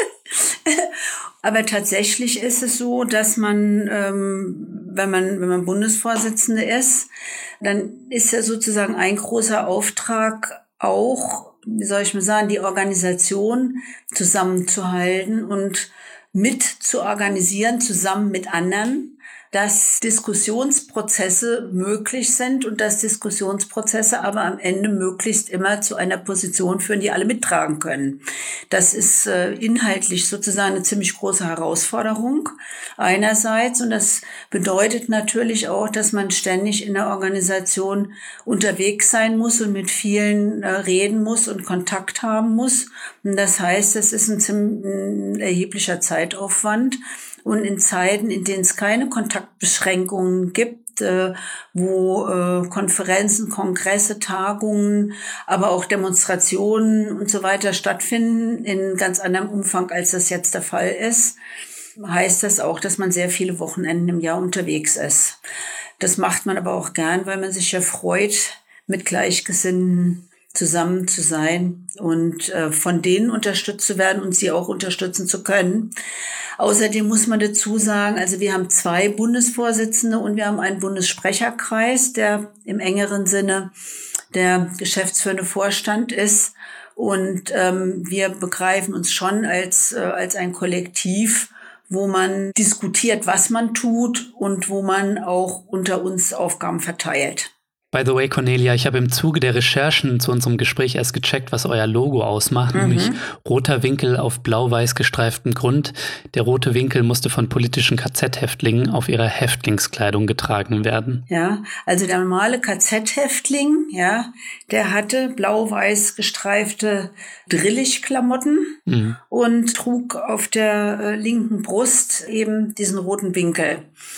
Aber tatsächlich ist es so, dass man, ähm, wenn man, wenn man Bundesvorsitzende ist, dann ist ja sozusagen ein großer Auftrag auch, wie soll ich mal sagen, die Organisation zusammenzuhalten und mit zu organisieren, zusammen mit anderen, dass Diskussionsprozesse möglich sind und dass Diskussionsprozesse aber am Ende möglichst immer zu einer Position führen, die alle mittragen können. Das ist äh, inhaltlich sozusagen eine ziemlich große Herausforderung einerseits und das bedeutet natürlich auch, dass man ständig in der Organisation unterwegs sein muss und mit vielen äh, reden muss und Kontakt haben muss. Und das heißt, es ist ein ziemlich ein erheblicher Zeitaufwand. Und in Zeiten, in denen es keine Kontaktbeschränkungen gibt, äh, wo äh, Konferenzen, Kongresse, Tagungen, aber auch Demonstrationen und so weiter stattfinden in ganz anderem Umfang, als das jetzt der Fall ist, heißt das auch, dass man sehr viele Wochenenden im Jahr unterwegs ist. Das macht man aber auch gern, weil man sich ja freut, mit Gleichgesinnten zusammen zu sein und äh, von denen unterstützt zu werden und sie auch unterstützen zu können. Außerdem muss man dazu sagen, also wir haben zwei Bundesvorsitzende und wir haben einen Bundessprecherkreis, der im engeren Sinne der geschäftsführende Vorstand ist. Und ähm, wir begreifen uns schon als, äh, als ein Kollektiv, wo man diskutiert, was man tut und wo man auch unter uns Aufgaben verteilt. By the way, Cornelia, ich habe im Zuge der Recherchen zu unserem Gespräch erst gecheckt, was euer Logo ausmacht, mhm. nämlich roter Winkel auf blau-weiß gestreiftem Grund. Der rote Winkel musste von politischen K Z-Häftlingen auf ihrer Häftlingskleidung getragen werden. Ja, also der normale K Z-Häftling, ja, der hatte blau-weiß gestreifte Drillig-Klamotten mhm. und trug auf der äh, linken Brust eben diesen roten Winkel.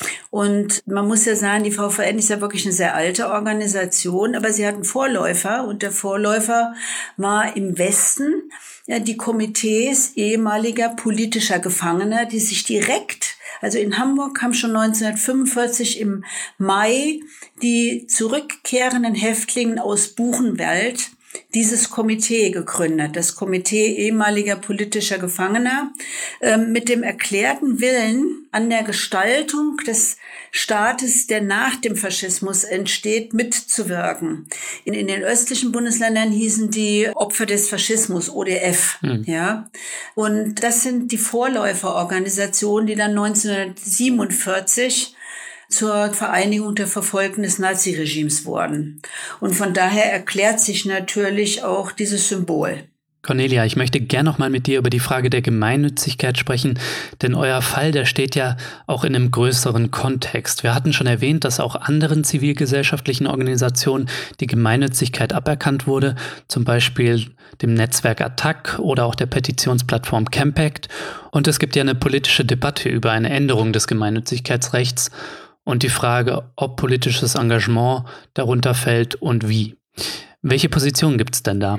Und man muss ja sagen, die V V N ist ja wirklich eine sehr alte Organisation, aber sie hat einen Vorläufer und der Vorläufer war im Westen ja, die Komitees ehemaliger politischer Gefangener, die sich direkt, also in Hamburg haben schon neunzehnhundertfünfundvierzig im Mai die zurückkehrenden Häftlinge aus Buchenwald dieses Komitee gegründet, das Komitee ehemaliger politischer Gefangener, äh, mit dem erklärten Willen, an der Gestaltung des Staates, der nach dem Faschismus entsteht, mitzuwirken. In, in den östlichen Bundesländern hießen die Opfer des Faschismus, O D F, mhm. ja. Und das sind die Vorläuferorganisationen, die dann neunzehnhundertsiebenundvierzig zur Vereinigung der Verfolgten des Naziregimes wurden. Und von daher erklärt sich natürlich auch dieses Symbol. Cornelia, ich möchte gern noch mal mit dir über die Frage der Gemeinnützigkeit sprechen, denn euer Fall, der steht ja auch in einem größeren Kontext. Wir hatten schon erwähnt, dass auch anderen zivilgesellschaftlichen Organisationen die Gemeinnützigkeit aberkannt wurde, zum Beispiel dem Netzwerk Attac oder auch der Petitionsplattform Campact. Und es gibt ja eine politische Debatte über eine Änderung des Gemeinnützigkeitsrechts und die Frage, ob politisches Engagement darunter fällt und wie. Welche Position gibt es denn da?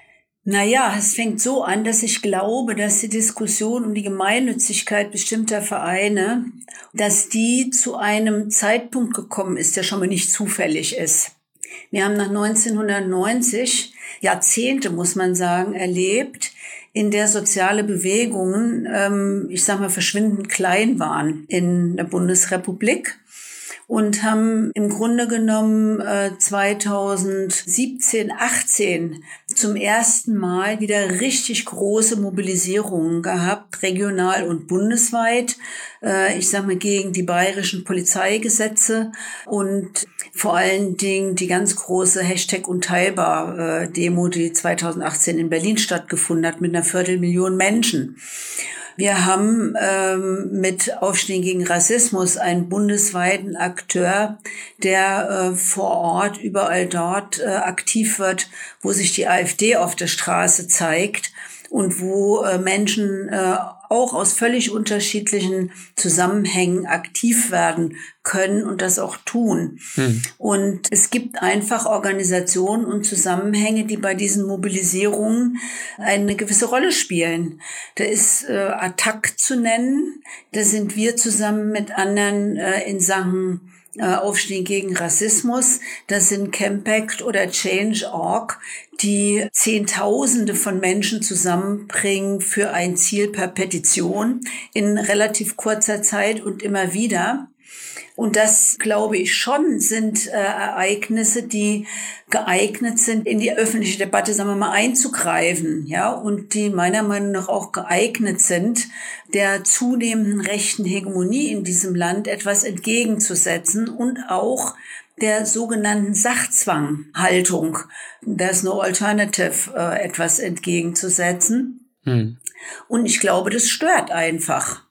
Naja, es fängt so an, dass ich glaube, dass die Diskussion um die Gemeinnützigkeit bestimmter Vereine, dass die zu einem Zeitpunkt gekommen ist, der schon mal nicht zufällig ist. Wir haben nach neunzehnhundertneunzig Jahrzehnte, muss man sagen, erlebt, in der soziale Bewegungen, ähm, ich sag mal, verschwindend klein waren in der Bundesrepublik. Und haben im Grunde genommen äh, zweitausendsiebzehn, achtzehn zum ersten Mal wieder richtig große Mobilisierungen gehabt, regional und bundesweit. Äh, ich sage mal gegen die bayerischen Polizeigesetze und vor allen Dingen die ganz große Hashtag Unteilbar äh, Demo, die zweitausendachtzehn in Berlin stattgefunden hat mit einer Viertelmillion Menschen. Wir haben ähm, mit Aufstehen gegen Rassismus einen bundesweiten Akteur, der äh, vor Ort, überall dort äh, aktiv wird, wo sich die AfD auf der Straße zeigt und wo äh, Menschen äh, auch aus völlig unterschiedlichen Zusammenhängen aktiv werden können und das auch tun. Hm. Und es gibt einfach Organisationen und Zusammenhänge, die bei diesen Mobilisierungen eine gewisse Rolle spielen. Da ist äh, Attac zu nennen, da sind wir zusammen mit anderen äh, in Sachen Aufstehen gegen Rassismus, das sind Campact oder Change Punkt org, die Zehntausende von Menschen zusammenbringen für ein Ziel per Petition in relativ kurzer Zeit und immer wieder. Und das, glaube ich schon, sind äh, Ereignisse, die geeignet sind, in die öffentliche Debatte, sagen wir mal, einzugreifen, ja, und die meiner Meinung nach auch geeignet sind, der zunehmenden rechten Hegemonie in diesem Land etwas entgegenzusetzen und auch der sogenannten Sachzwanghaltung, there's no alternative, äh, etwas entgegenzusetzen. Hm. Und ich glaube, das stört einfach.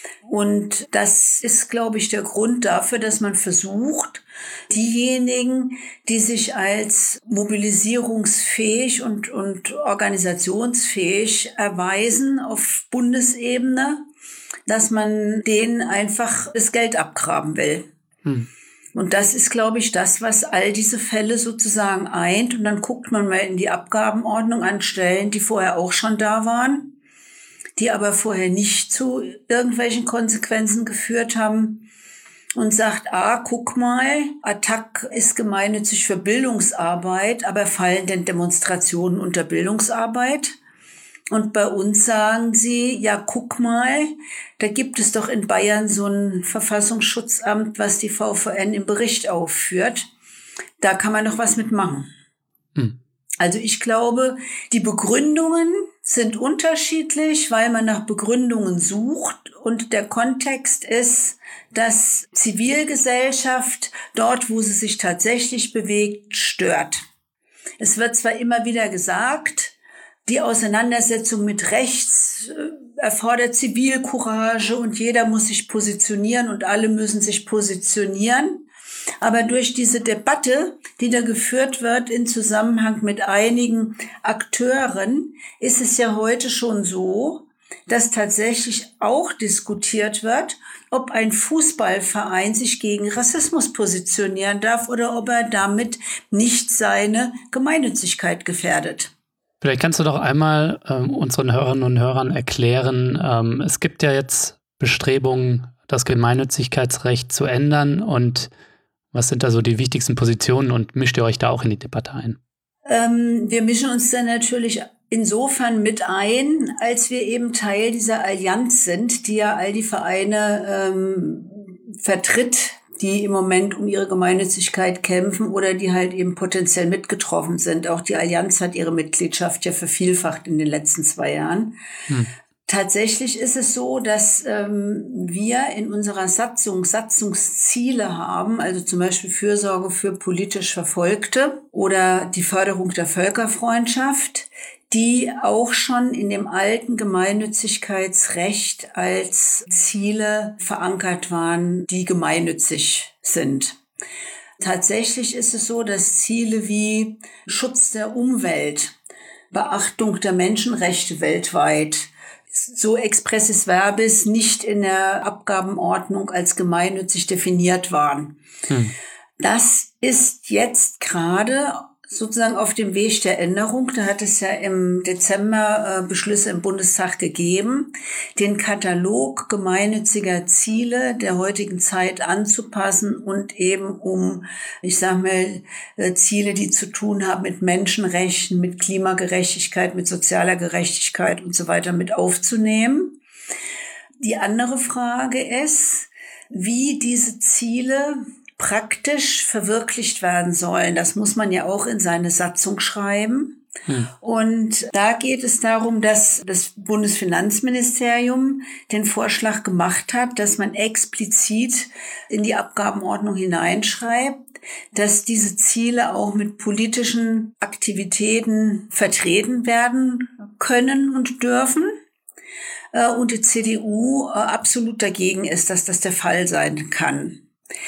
Und das ist, glaube ich, der Grund dafür, dass man versucht, diejenigen, die sich als mobilisierungsfähig und, und organisationsfähig erweisen auf Bundesebene, dass man denen einfach das Geld abgraben will. Hm. Und das ist, glaube ich, das, was all diese Fälle sozusagen eint. Und dann guckt man mal in die Abgabenordnung an Stellen, die vorher auch schon da waren, die aber vorher nicht zu irgendwelchen Konsequenzen geführt haben und sagt, ah, guck mal, Attac ist gemeinnützig für Bildungsarbeit, aber fallen denn Demonstrationen unter Bildungsarbeit? Und bei uns sagen sie, ja, guck mal, da gibt es doch in Bayern so ein Verfassungsschutzamt, was die V V N im Bericht aufführt. Da kann man doch was mitmachen. Hm. Also ich glaube, die Begründungen sind unterschiedlich, weil man nach Begründungen sucht und der Kontext ist, dass Zivilgesellschaft dort, wo sie sich tatsächlich bewegt, stört. Es wird zwar immer wieder gesagt, die Auseinandersetzung mit rechts erfordert Zivilcourage und jeder muss sich positionieren und alle müssen sich positionieren. Aber durch diese Debatte, die da geführt wird in Zusammenhang mit einigen Akteuren, ist es ja heute schon so, dass tatsächlich auch diskutiert wird, ob ein Fußballverein sich gegen Rassismus positionieren darf oder ob er damit nicht seine Gemeinnützigkeit gefährdet. Vielleicht kannst du doch einmal ähm, unseren Hörerinnen und Hörern erklären, ähm, es gibt ja jetzt Bestrebungen, das Gemeinnützigkeitsrecht zu ändern, und was sind da so die wichtigsten Positionen und mischt ihr euch da auch in die Debatte ein? Ähm, wir mischen uns dann natürlich insofern mit ein, als wir eben Teil dieser Allianz sind, die ja all die Vereine ähm, vertritt, die im Moment um ihre Gemeinnützigkeit kämpfen oder die halt eben potenziell mitgetroffen sind. Auch die Allianz hat ihre Mitgliedschaft ja vervielfacht in den letzten zwei Jahren. Hm. Tatsächlich ist es so, dass ähm, wir in unserer Satzung Satzungsziele haben, also zum Beispiel Fürsorge für politisch Verfolgte oder die Förderung der Völkerfreundschaft, die auch schon in dem alten Gemeinnützigkeitsrecht als Ziele verankert waren, die gemeinnützig sind. Tatsächlich ist es so, dass Ziele wie Schutz der Umwelt, Beachtung der Menschenrechte weltweit, so expressis verbis nicht in der Abgabenordnung als gemeinnützig definiert waren. Hm. Das ist jetzt gerade sozusagen auf dem Weg der Änderung. Da hat es ja im Dezember äh, Beschlüsse im Bundestag gegeben, den Katalog gemeinnütziger Ziele der heutigen Zeit anzupassen und eben um, ich sage mal, äh, Ziele, die zu tun haben mit Menschenrechten, mit Klimagerechtigkeit, mit sozialer Gerechtigkeit und so weiter mit aufzunehmen. Die andere Frage ist, wie diese Ziele praktisch verwirklicht werden sollen. Das muss man ja auch in seine Satzung schreiben. Hm. Und da geht es darum, dass das Bundesfinanzministerium den Vorschlag gemacht hat, dass man explizit in die Abgabenordnung hineinschreibt, dass diese Ziele auch mit politischen Aktivitäten vertreten werden können und dürfen. Und die C D U absolut dagegen ist, dass das der Fall sein kann.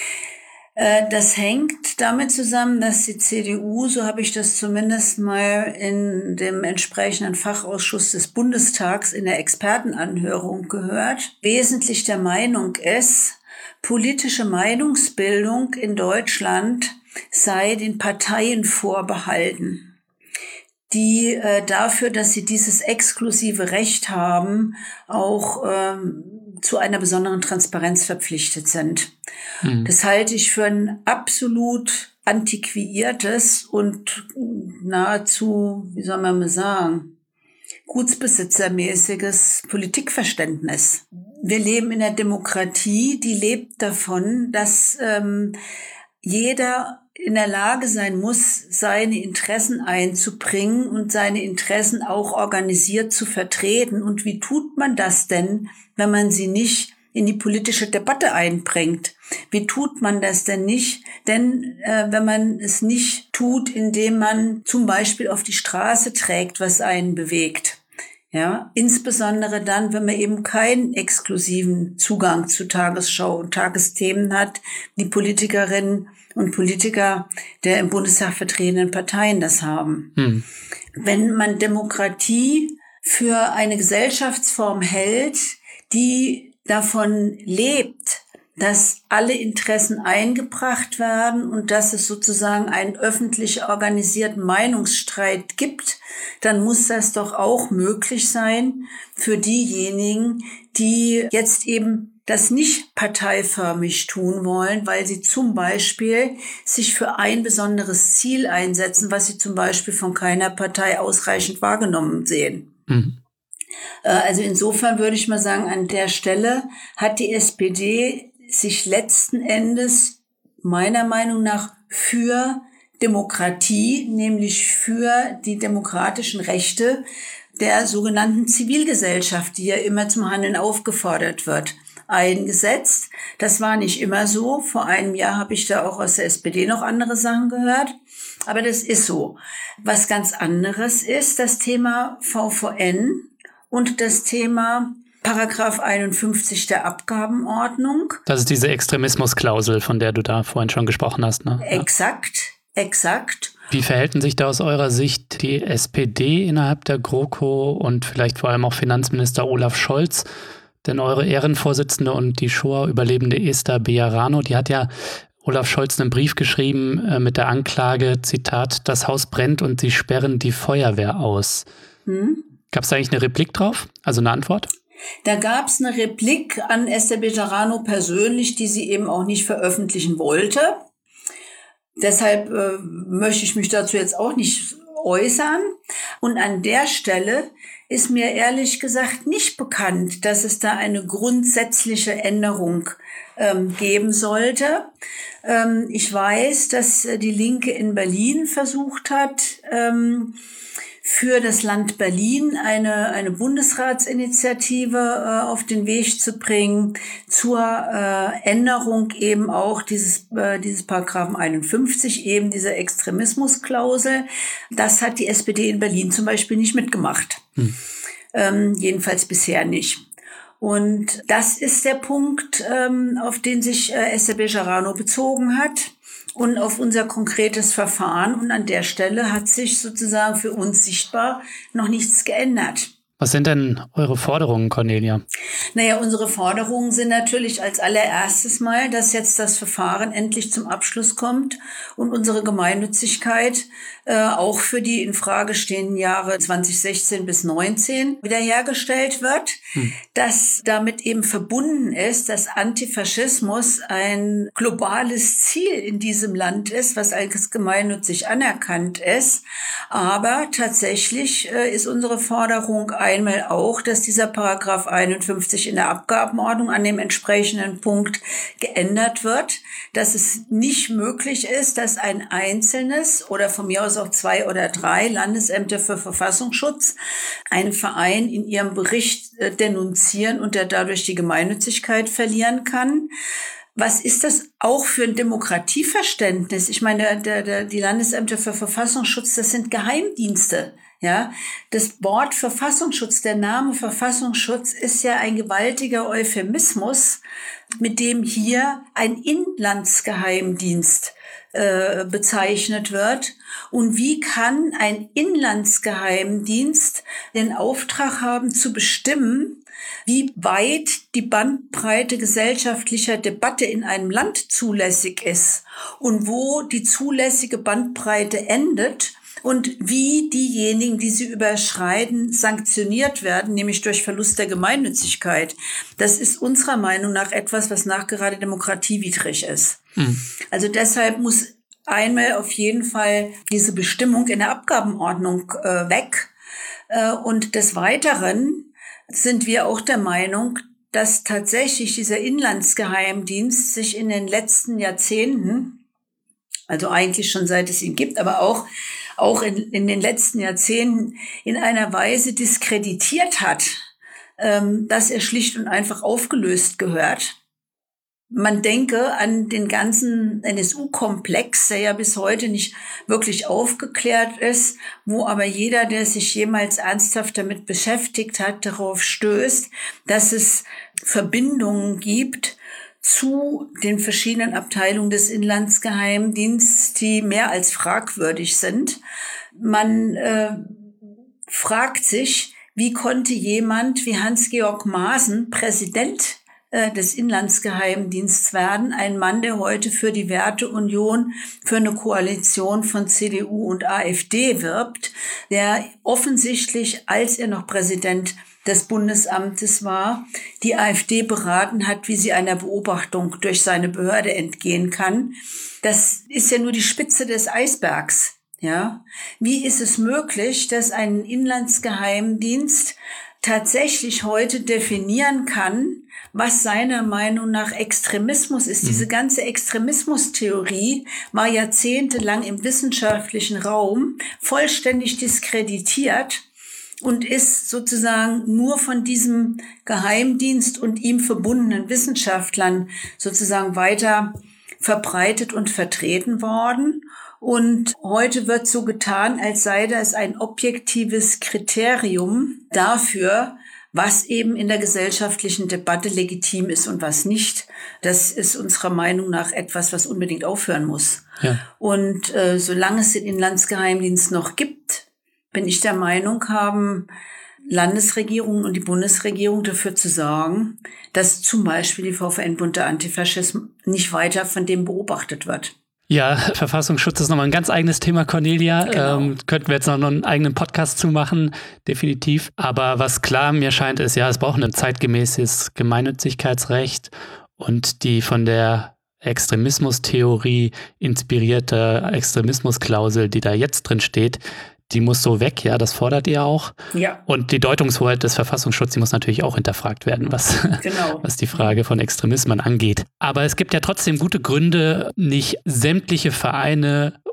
Das hängt damit zusammen, dass die C D U, so habe ich das zumindest mal in dem entsprechenden Fachausschuss des Bundestags in der Expertenanhörung gehört, wesentlich der Meinung ist, politische Meinungsbildung in Deutschland sei den Parteien vorbehalten, die äh, dafür, dass sie dieses exklusive Recht haben, auch ähm, zu einer besonderen Transparenz verpflichtet sind. Mhm. Das halte ich für ein absolut antiquiertes und nahezu, wie soll man mal sagen, gutsbesitzermäßiges Politikverständnis. Wir leben in einer Demokratie, die lebt davon, dass ähm, jeder in der Lage sein muss, seine Interessen einzubringen und seine Interessen auch organisiert zu vertreten. Und wie tut man das denn, wenn man sie nicht in die politische Debatte einbringt? Wie tut man das denn nicht? Denn äh, wenn man es nicht tut, indem man zum Beispiel auf die Straße trägt, was einen bewegt. Ja, insbesondere dann, wenn man eben keinen exklusiven Zugang zu Tagesschau und Tagesthemen hat, die Politikerinnen und Politiker der im Bundestag vertretenen Parteien das haben. Hm. Wenn man Demokratie für eine Gesellschaftsform hält, die davon lebt, dass alle Interessen eingebracht werden und dass es sozusagen einen öffentlich organisierten Meinungsstreit gibt, dann muss das doch auch möglich sein für diejenigen, die jetzt eben das nicht parteiförmig tun wollen, weil sie zum Beispiel sich für ein besonderes Ziel einsetzen, was sie zum Beispiel von keiner Partei ausreichend wahrgenommen sehen. Mhm. Also insofern würde ich mal sagen, an der Stelle hat die S P D sich letzten Endes meiner Meinung nach für Demokratie, nämlich für die demokratischen Rechte der sogenannten Zivilgesellschaft, die ja immer zum Handeln aufgefordert wird, eingesetzt. Das war nicht immer so. Vor einem Jahr habe ich da auch aus der S P D noch andere Sachen gehört. Aber das ist so. Was ganz anderes ist das Thema V V N und das Thema Paragraph einundfünfzig der Abgabenordnung. Das ist diese Extremismusklausel, von der du da vorhin schon gesprochen hast, ne? Exakt, exakt. Wie verhält sich da aus eurer Sicht die S P D innerhalb der GroKo und vielleicht vor allem auch Finanzminister Olaf Scholz? Denn eure Ehrenvorsitzende und die Shoah-Überlebende Esther Bejarano, die hat ja Olaf Scholz einen Brief geschrieben äh, mit der Anklage, Zitat, das Haus brennt und sie sperren die Feuerwehr aus. Hm? Gab es da eigentlich eine Replik drauf? Also eine Antwort? Da gab es eine Replik an Esther Bejarano persönlich, die sie eben auch nicht veröffentlichen wollte. Deshalb äh, möchte ich mich dazu jetzt auch nicht äußern. Und an der Stelle ist mir ehrlich gesagt nicht bekannt, dass es da eine grundsätzliche Änderung ähm, geben sollte. Ähm, ich weiß, dass die Linke in Berlin versucht hat, ähm, für das Land Berlin eine, eine Bundesratsinitiative äh, auf den Weg zu bringen zur äh, Änderung eben auch dieses, äh, dieses Paragraphen einundfünfzig, eben dieser Extremismusklausel. Das hat die S P D in Berlin zum Beispiel nicht mitgemacht. Hm. Ähm, jedenfalls bisher nicht. Und das ist der Punkt, ähm, auf den sich äh, Esther Bejarano bezogen hat. Und auf unser konkretes Verfahren. Und an der Stelle hat sich sozusagen für uns sichtbar noch nichts geändert. Was sind denn eure Forderungen, Cornelia? Naja, unsere Forderungen sind natürlich als allererstes mal, dass jetzt das Verfahren endlich zum Abschluss kommt und unsere Gemeinnützigkeit äh, auch für die in Frage stehenden Jahre zwanzig sechzehn bis neunzehn wiederhergestellt wird. Hm. Dass damit eben verbunden ist, dass Antifaschismus ein globales Ziel in diesem Land ist, was als gemeinnützig anerkannt ist. Aber tatsächlich äh, ist unsere Forderung einmal auch, dass dieser Paragraph einundfünfzig in der Abgabenordnung an dem entsprechenden Punkt geändert wird, dass es nicht möglich ist, dass ein einzelnes oder von mir aus auch zwei oder drei Landesämter für Verfassungsschutz einen Verein in ihrem Bericht äh, denunzieren und der dadurch die Gemeinnützigkeit verlieren kann. Was ist das auch für ein Demokratieverständnis? Ich meine, der, der, die Landesämter für Verfassungsschutz, das sind Geheimdienste. Ja, das Wort Verfassungsschutz, der Name Verfassungsschutz ist ja ein gewaltiger Euphemismus, mit dem hier ein Inlandsgeheimdienst äh, bezeichnet wird. Und wie kann ein Inlandsgeheimdienst den Auftrag haben, zu bestimmen, wie weit die Bandbreite gesellschaftlicher Debatte in einem Land zulässig ist und wo die zulässige Bandbreite endet? Und wie diejenigen, die sie überschreiten, sanktioniert werden, nämlich durch Verlust der Gemeinnützigkeit. Das ist unserer Meinung nach etwas, was nachgerade demokratiewidrig ist. Mhm. Also deshalb muss einmal auf jeden Fall diese Bestimmung in der Abgabenordnung äh, weg. Äh, und des Weiteren sind wir auch der Meinung, dass tatsächlich dieser Inlandsgeheimdienst sich in den letzten Jahrzehnten, also eigentlich schon seit es ihn gibt, aber auch auch in, in den letzten Jahrzehnten in einer Weise diskreditiert hat, ähm, dass er schlicht und einfach aufgelöst gehört. Man denke an den ganzen N S U-Komplex, der ja bis heute nicht wirklich aufgeklärt ist, wo aber jeder, der sich jemals ernsthaft damit beschäftigt hat, darauf stößt, dass es Verbindungen gibt zu den verschiedenen Abteilungen des Inlandsgeheimdienstes, die mehr als fragwürdig sind. Man äh, fragt sich, wie konnte jemand wie Hans-Georg Maaßen Präsident äh, des Inlandsgeheimdienstes werden? Ein Mann, der heute für die Werteunion, für eine Koalition von C D U und AfD wirbt, der offensichtlich, als er noch Präsident des Bundesamtes war, die AfD beraten hat, wie sie einer Beobachtung durch seine Behörde entgehen kann. Das ist ja nur die Spitze des Eisbergs, ja. Wie ist es möglich, dass ein Inlandsgeheimdienst tatsächlich heute definieren kann, was seiner Meinung nach Extremismus ist? Mhm. Diese ganze Extremismustheorie war jahrzehntelang im wissenschaftlichen Raum vollständig diskreditiert und ist sozusagen nur von diesem Geheimdienst und ihm verbundenen Wissenschaftlern sozusagen weiter verbreitet und vertreten worden. Und heute wird so getan, als sei das ein objektives Kriterium dafür, was eben in der gesellschaftlichen Debatte legitim ist und was nicht. Das ist unserer Meinung nach etwas, was unbedingt aufhören muss. Ja. Und äh, solange es den Inlandsgeheimdienst noch gibt, bin ich der Meinung, haben Landesregierungen und die Bundesregierung dafür zu sorgen, dass zum Beispiel die VfN-Bund der Antifaschismus nicht weiter von dem beobachtet wird. Ja, Verfassungsschutz ist nochmal ein ganz eigenes Thema, Cornelia. Genau. Ähm, könnten wir jetzt noch einen eigenen Podcast zu machen, definitiv. Aber was klar mir scheint, ist, ja, es braucht ein zeitgemäßes Gemeinnützigkeitsrecht und die von der Extremismustheorie inspirierte Extremismusklausel, die da jetzt drin steht, die muss so weg, ja, das fordert ihr auch. Ja. Und die Deutungshoheit des Verfassungsschutzes, die muss natürlich auch hinterfragt werden, was, genau. was die Frage von Extremismen angeht. Aber es gibt ja trotzdem gute Gründe, nicht sämtliche Vereine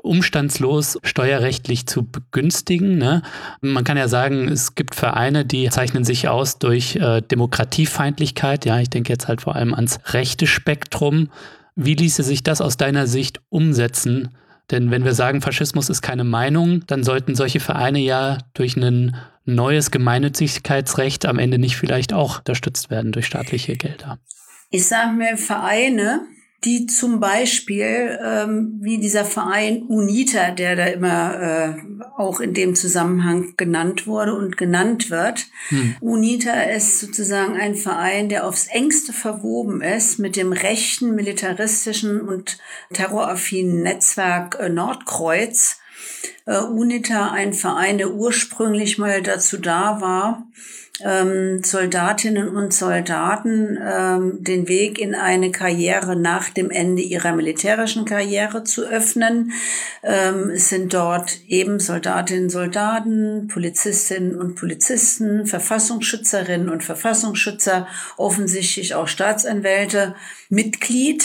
umstandslos steuerrechtlich zu begünstigen. Ne? Man kann ja sagen, es gibt Vereine, die zeichnen sich aus durch äh, Demokratiefeindlichkeit. Ja, ich denke jetzt halt vor allem ans rechte Spektrum. Wie ließe sich das aus deiner Sicht umsetzen? Denn wenn wir sagen, Faschismus ist keine Meinung, dann sollten solche Vereine ja durch ein neues Gemeinnützigkeitsrecht am Ende nicht vielleicht auch unterstützt werden durch staatliche Gelder. Ich sage mir, Vereine, die zum Beispiel, ähm, wie dieser Verein UNITA, der da immer äh, auch in dem Zusammenhang genannt wurde und genannt wird. Hm. UNITA ist sozusagen ein Verein, der aufs engste verwoben ist mit dem rechten, militaristischen und terroraffinen Netzwerk äh, Nordkreuz. Äh, UNITA, ein Verein, der ursprünglich mal dazu da war, Ähm, Soldatinnen und Soldaten ähm, den Weg in eine Karriere nach dem Ende ihrer militärischen Karriere zu öffnen. Ähm, es sind dort eben Soldatinnen und Soldaten, Polizistinnen und Polizisten, Verfassungsschützerinnen und Verfassungsschützer, offensichtlich auch Staatsanwälte, Mitglied.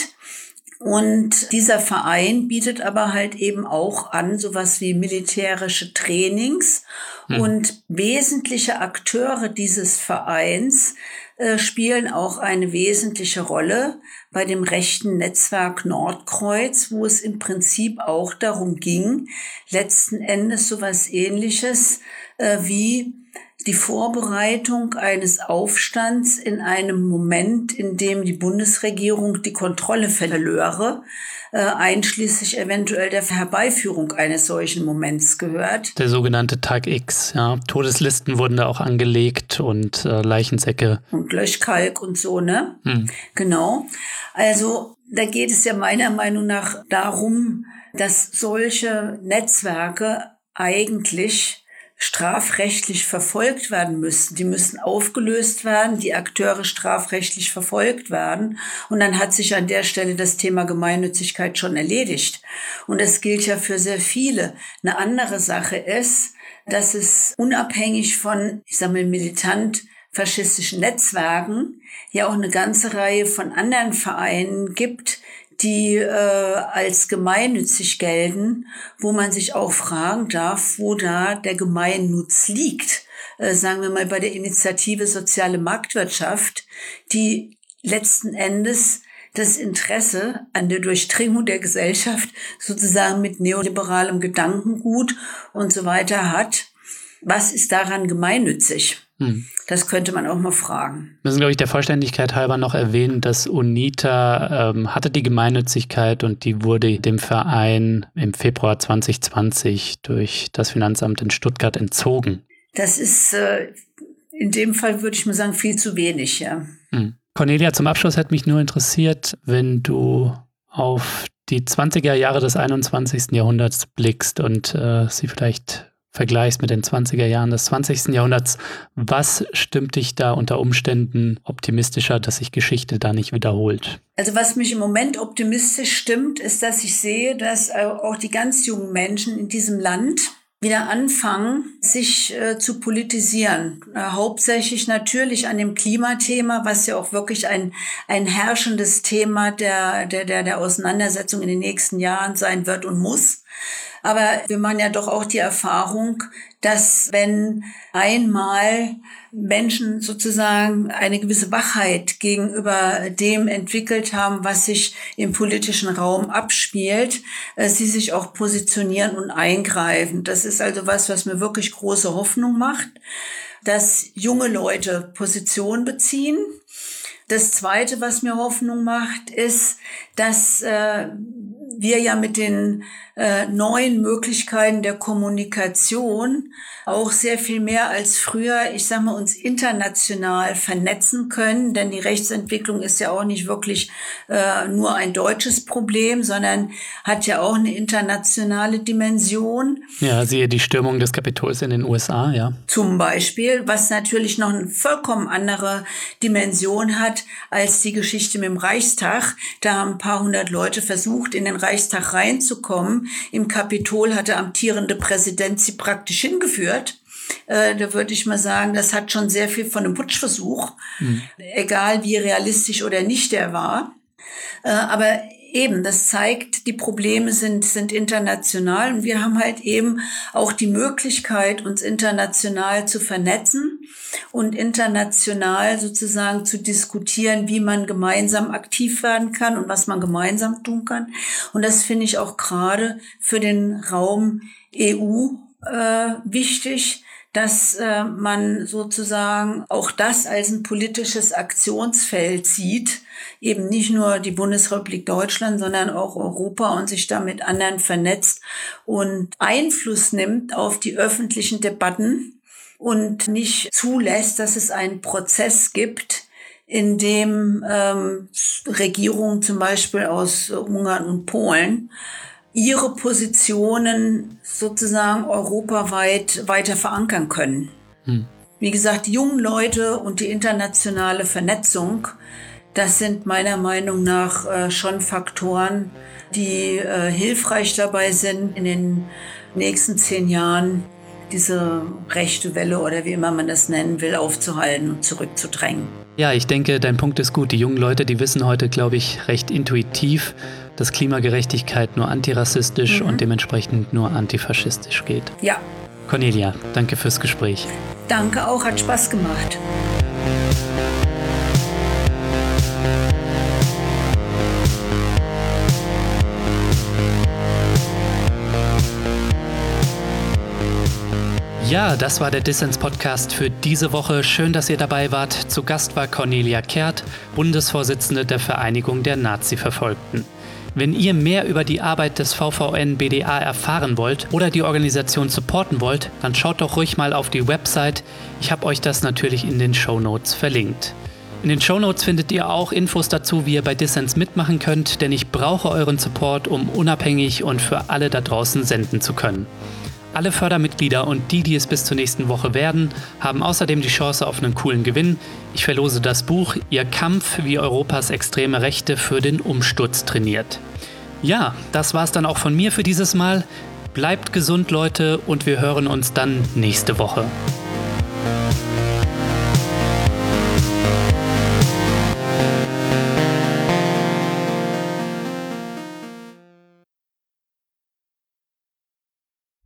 Und dieser Verein bietet aber halt eben auch an, sowas wie militärische Trainings. Hm. Und wesentliche Akteure dieses Vereins äh, spielen auch eine wesentliche Rolle bei dem rechten Netzwerk Nordkreuz, wo es im Prinzip auch darum ging, letzten Endes sowas Ähnliches äh, wie die Vorbereitung eines Aufstands in einem Moment, in dem die Bundesregierung die Kontrolle verlöre, äh, einschließlich eventuell der Herbeiführung eines solchen Moments gehört. Der sogenannte Tag X, ja. Todeslisten wurden da auch angelegt und äh, Leichensäcke. Und Löschkalk und so, ne? Hm. Genau. Also da geht es ja meiner Meinung nach darum, dass solche Netzwerke eigentlich strafrechtlich verfolgt werden müssen. Die müssen aufgelöst werden, die Akteure strafrechtlich verfolgt werden. Und dann hat sich an der Stelle das Thema Gemeinnützigkeit schon erledigt. Und das gilt ja für sehr viele. Eine andere Sache ist, dass es unabhängig von, ich sage mal, militant faschistischen Netzwerken ja auch eine ganze Reihe von anderen Vereinen gibt, die äh, als gemeinnützig gelten, wo man sich auch fragen darf, wo da der Gemeinnutz liegt. Äh, sagen wir mal bei der Initiative Soziale Marktwirtschaft, die letzten Endes das Interesse an der Durchdringung der Gesellschaft sozusagen mit neoliberalem Gedankengut und so weiter hat. Was ist daran gemeinnützig? Hm. Das könnte man auch mal fragen. Wir müssen, glaube ich, der Vollständigkeit halber noch erwähnen, dass UNITA ähm, hatte die Gemeinnützigkeit und die wurde dem Verein im Februar zwanzig zwanzig durch das Finanzamt in Stuttgart entzogen. Das ist äh, in dem Fall, würde ich mal sagen, viel zu wenig, ja. Hm. Cornelia, zum Abschluss hätte mich nur interessiert, wenn du auf die zwanziger Jahre des einundzwanzigsten Jahrhunderts blickst und äh, sie vielleicht vergleichst mit den zwanziger Jahren des zwanzigsten Jahrhunderts. Was stimmt dich da unter Umständen optimistischer, dass sich Geschichte da nicht wiederholt? Also was mich im Moment optimistisch stimmt, ist, dass ich sehe, dass auch die ganz jungen Menschen in diesem Land wieder anfangen, sich äh, zu politisieren. Äh, hauptsächlich natürlich an dem Klimathema, was ja auch wirklich ein ein herrschendes Thema der der der der Auseinandersetzung in den nächsten Jahren sein wird und muss. Aber wir machen ja doch auch die Erfahrung, dass wenn einmal Menschen sozusagen eine gewisse Wachheit gegenüber dem entwickelt haben, was sich im politischen Raum abspielt, sie sich auch positionieren und eingreifen. Das ist also was, was mir wirklich große Hoffnung macht, dass junge Leute Position beziehen. Das Zweite, was mir Hoffnung macht, ist, dass äh, wir ja mit den äh, neuen Möglichkeiten der Kommunikation auch sehr viel mehr als früher, ich sag mal, uns international vernetzen können, denn die Rechtsentwicklung ist ja auch nicht wirklich äh, nur ein deutsches Problem, sondern hat ja auch eine internationale Dimension. Ja, siehe die Stürmung des Kapitols in den U S A, ja. Zum Beispiel, was natürlich noch eine vollkommen andere Dimension hat als die Geschichte mit dem Reichstag. Da haben ein paar hundert Leute versucht, in den Reichstag reinzukommen. Im Kapitol hat der amtierende Präsident sie praktisch hingeführt. Äh, da würde ich mal sagen, das hat schon sehr viel von einem Putschversuch, mhm. egal wie realistisch oder nicht der war. Äh, aber eben, das zeigt, die Probleme sind, sind international und wir haben halt eben auch die Möglichkeit, uns international zu vernetzen und international sozusagen zu diskutieren, wie man gemeinsam aktiv werden kann und was man gemeinsam tun kann. Und das finde ich auch gerade für den Raum E U äh, wichtig, dass äh, man sozusagen auch das als ein politisches Aktionsfeld sieht, eben nicht nur die Bundesrepublik Deutschland, sondern auch Europa und sich da mit anderen vernetzt und Einfluss nimmt auf die öffentlichen Debatten und nicht zulässt, dass es einen Prozess gibt, in dem ähm, Regierungen zum Beispiel aus Ungarn und Polen ihre Positionen sozusagen europaweit weiter verankern können. Hm. Wie gesagt, die jungen Leute und die internationale Vernetzung, das sind meiner Meinung nach äh, schon Faktoren, die äh, hilfreich dabei sind, in den nächsten zehn Jahren diese rechte Welle oder wie immer man das nennen will, aufzuhalten und zurückzudrängen. Ja, ich denke, dein Punkt ist gut. Die jungen Leute, die wissen heute, glaube ich, recht intuitiv, dass Klimagerechtigkeit nur antirassistisch mhm. und dementsprechend nur antifaschistisch geht. Ja. Cornelia, danke fürs Gespräch. Danke auch, hat Spaß gemacht. Ja, das war der Dissens-Podcast für diese Woche. Schön, dass ihr dabei wart. Zu Gast war Cornelia Kehrt, Bundesvorsitzende der Vereinigung der Nazi-Verfolgten. Wenn ihr mehr über die Arbeit des V V N B D A erfahren wollt oder die Organisation supporten wollt, dann schaut doch ruhig mal auf die Website. Ich habe euch das natürlich in den Shownotes verlinkt. In den Shownotes findet ihr auch Infos dazu, wie ihr bei Dissens mitmachen könnt, denn ich brauche euren Support, um unabhängig und für alle da draußen senden zu können. Alle Fördermitglieder und die, die es bis zur nächsten Woche werden, haben außerdem die Chance auf einen coolen Gewinn. Ich verlose das Buch Ihr Kampf, wie Europas extreme Rechte für den Umsturz trainiert. Ja, das war's dann auch von mir für dieses Mal. Bleibt gesund, Leute, und wir hören uns dann nächste Woche.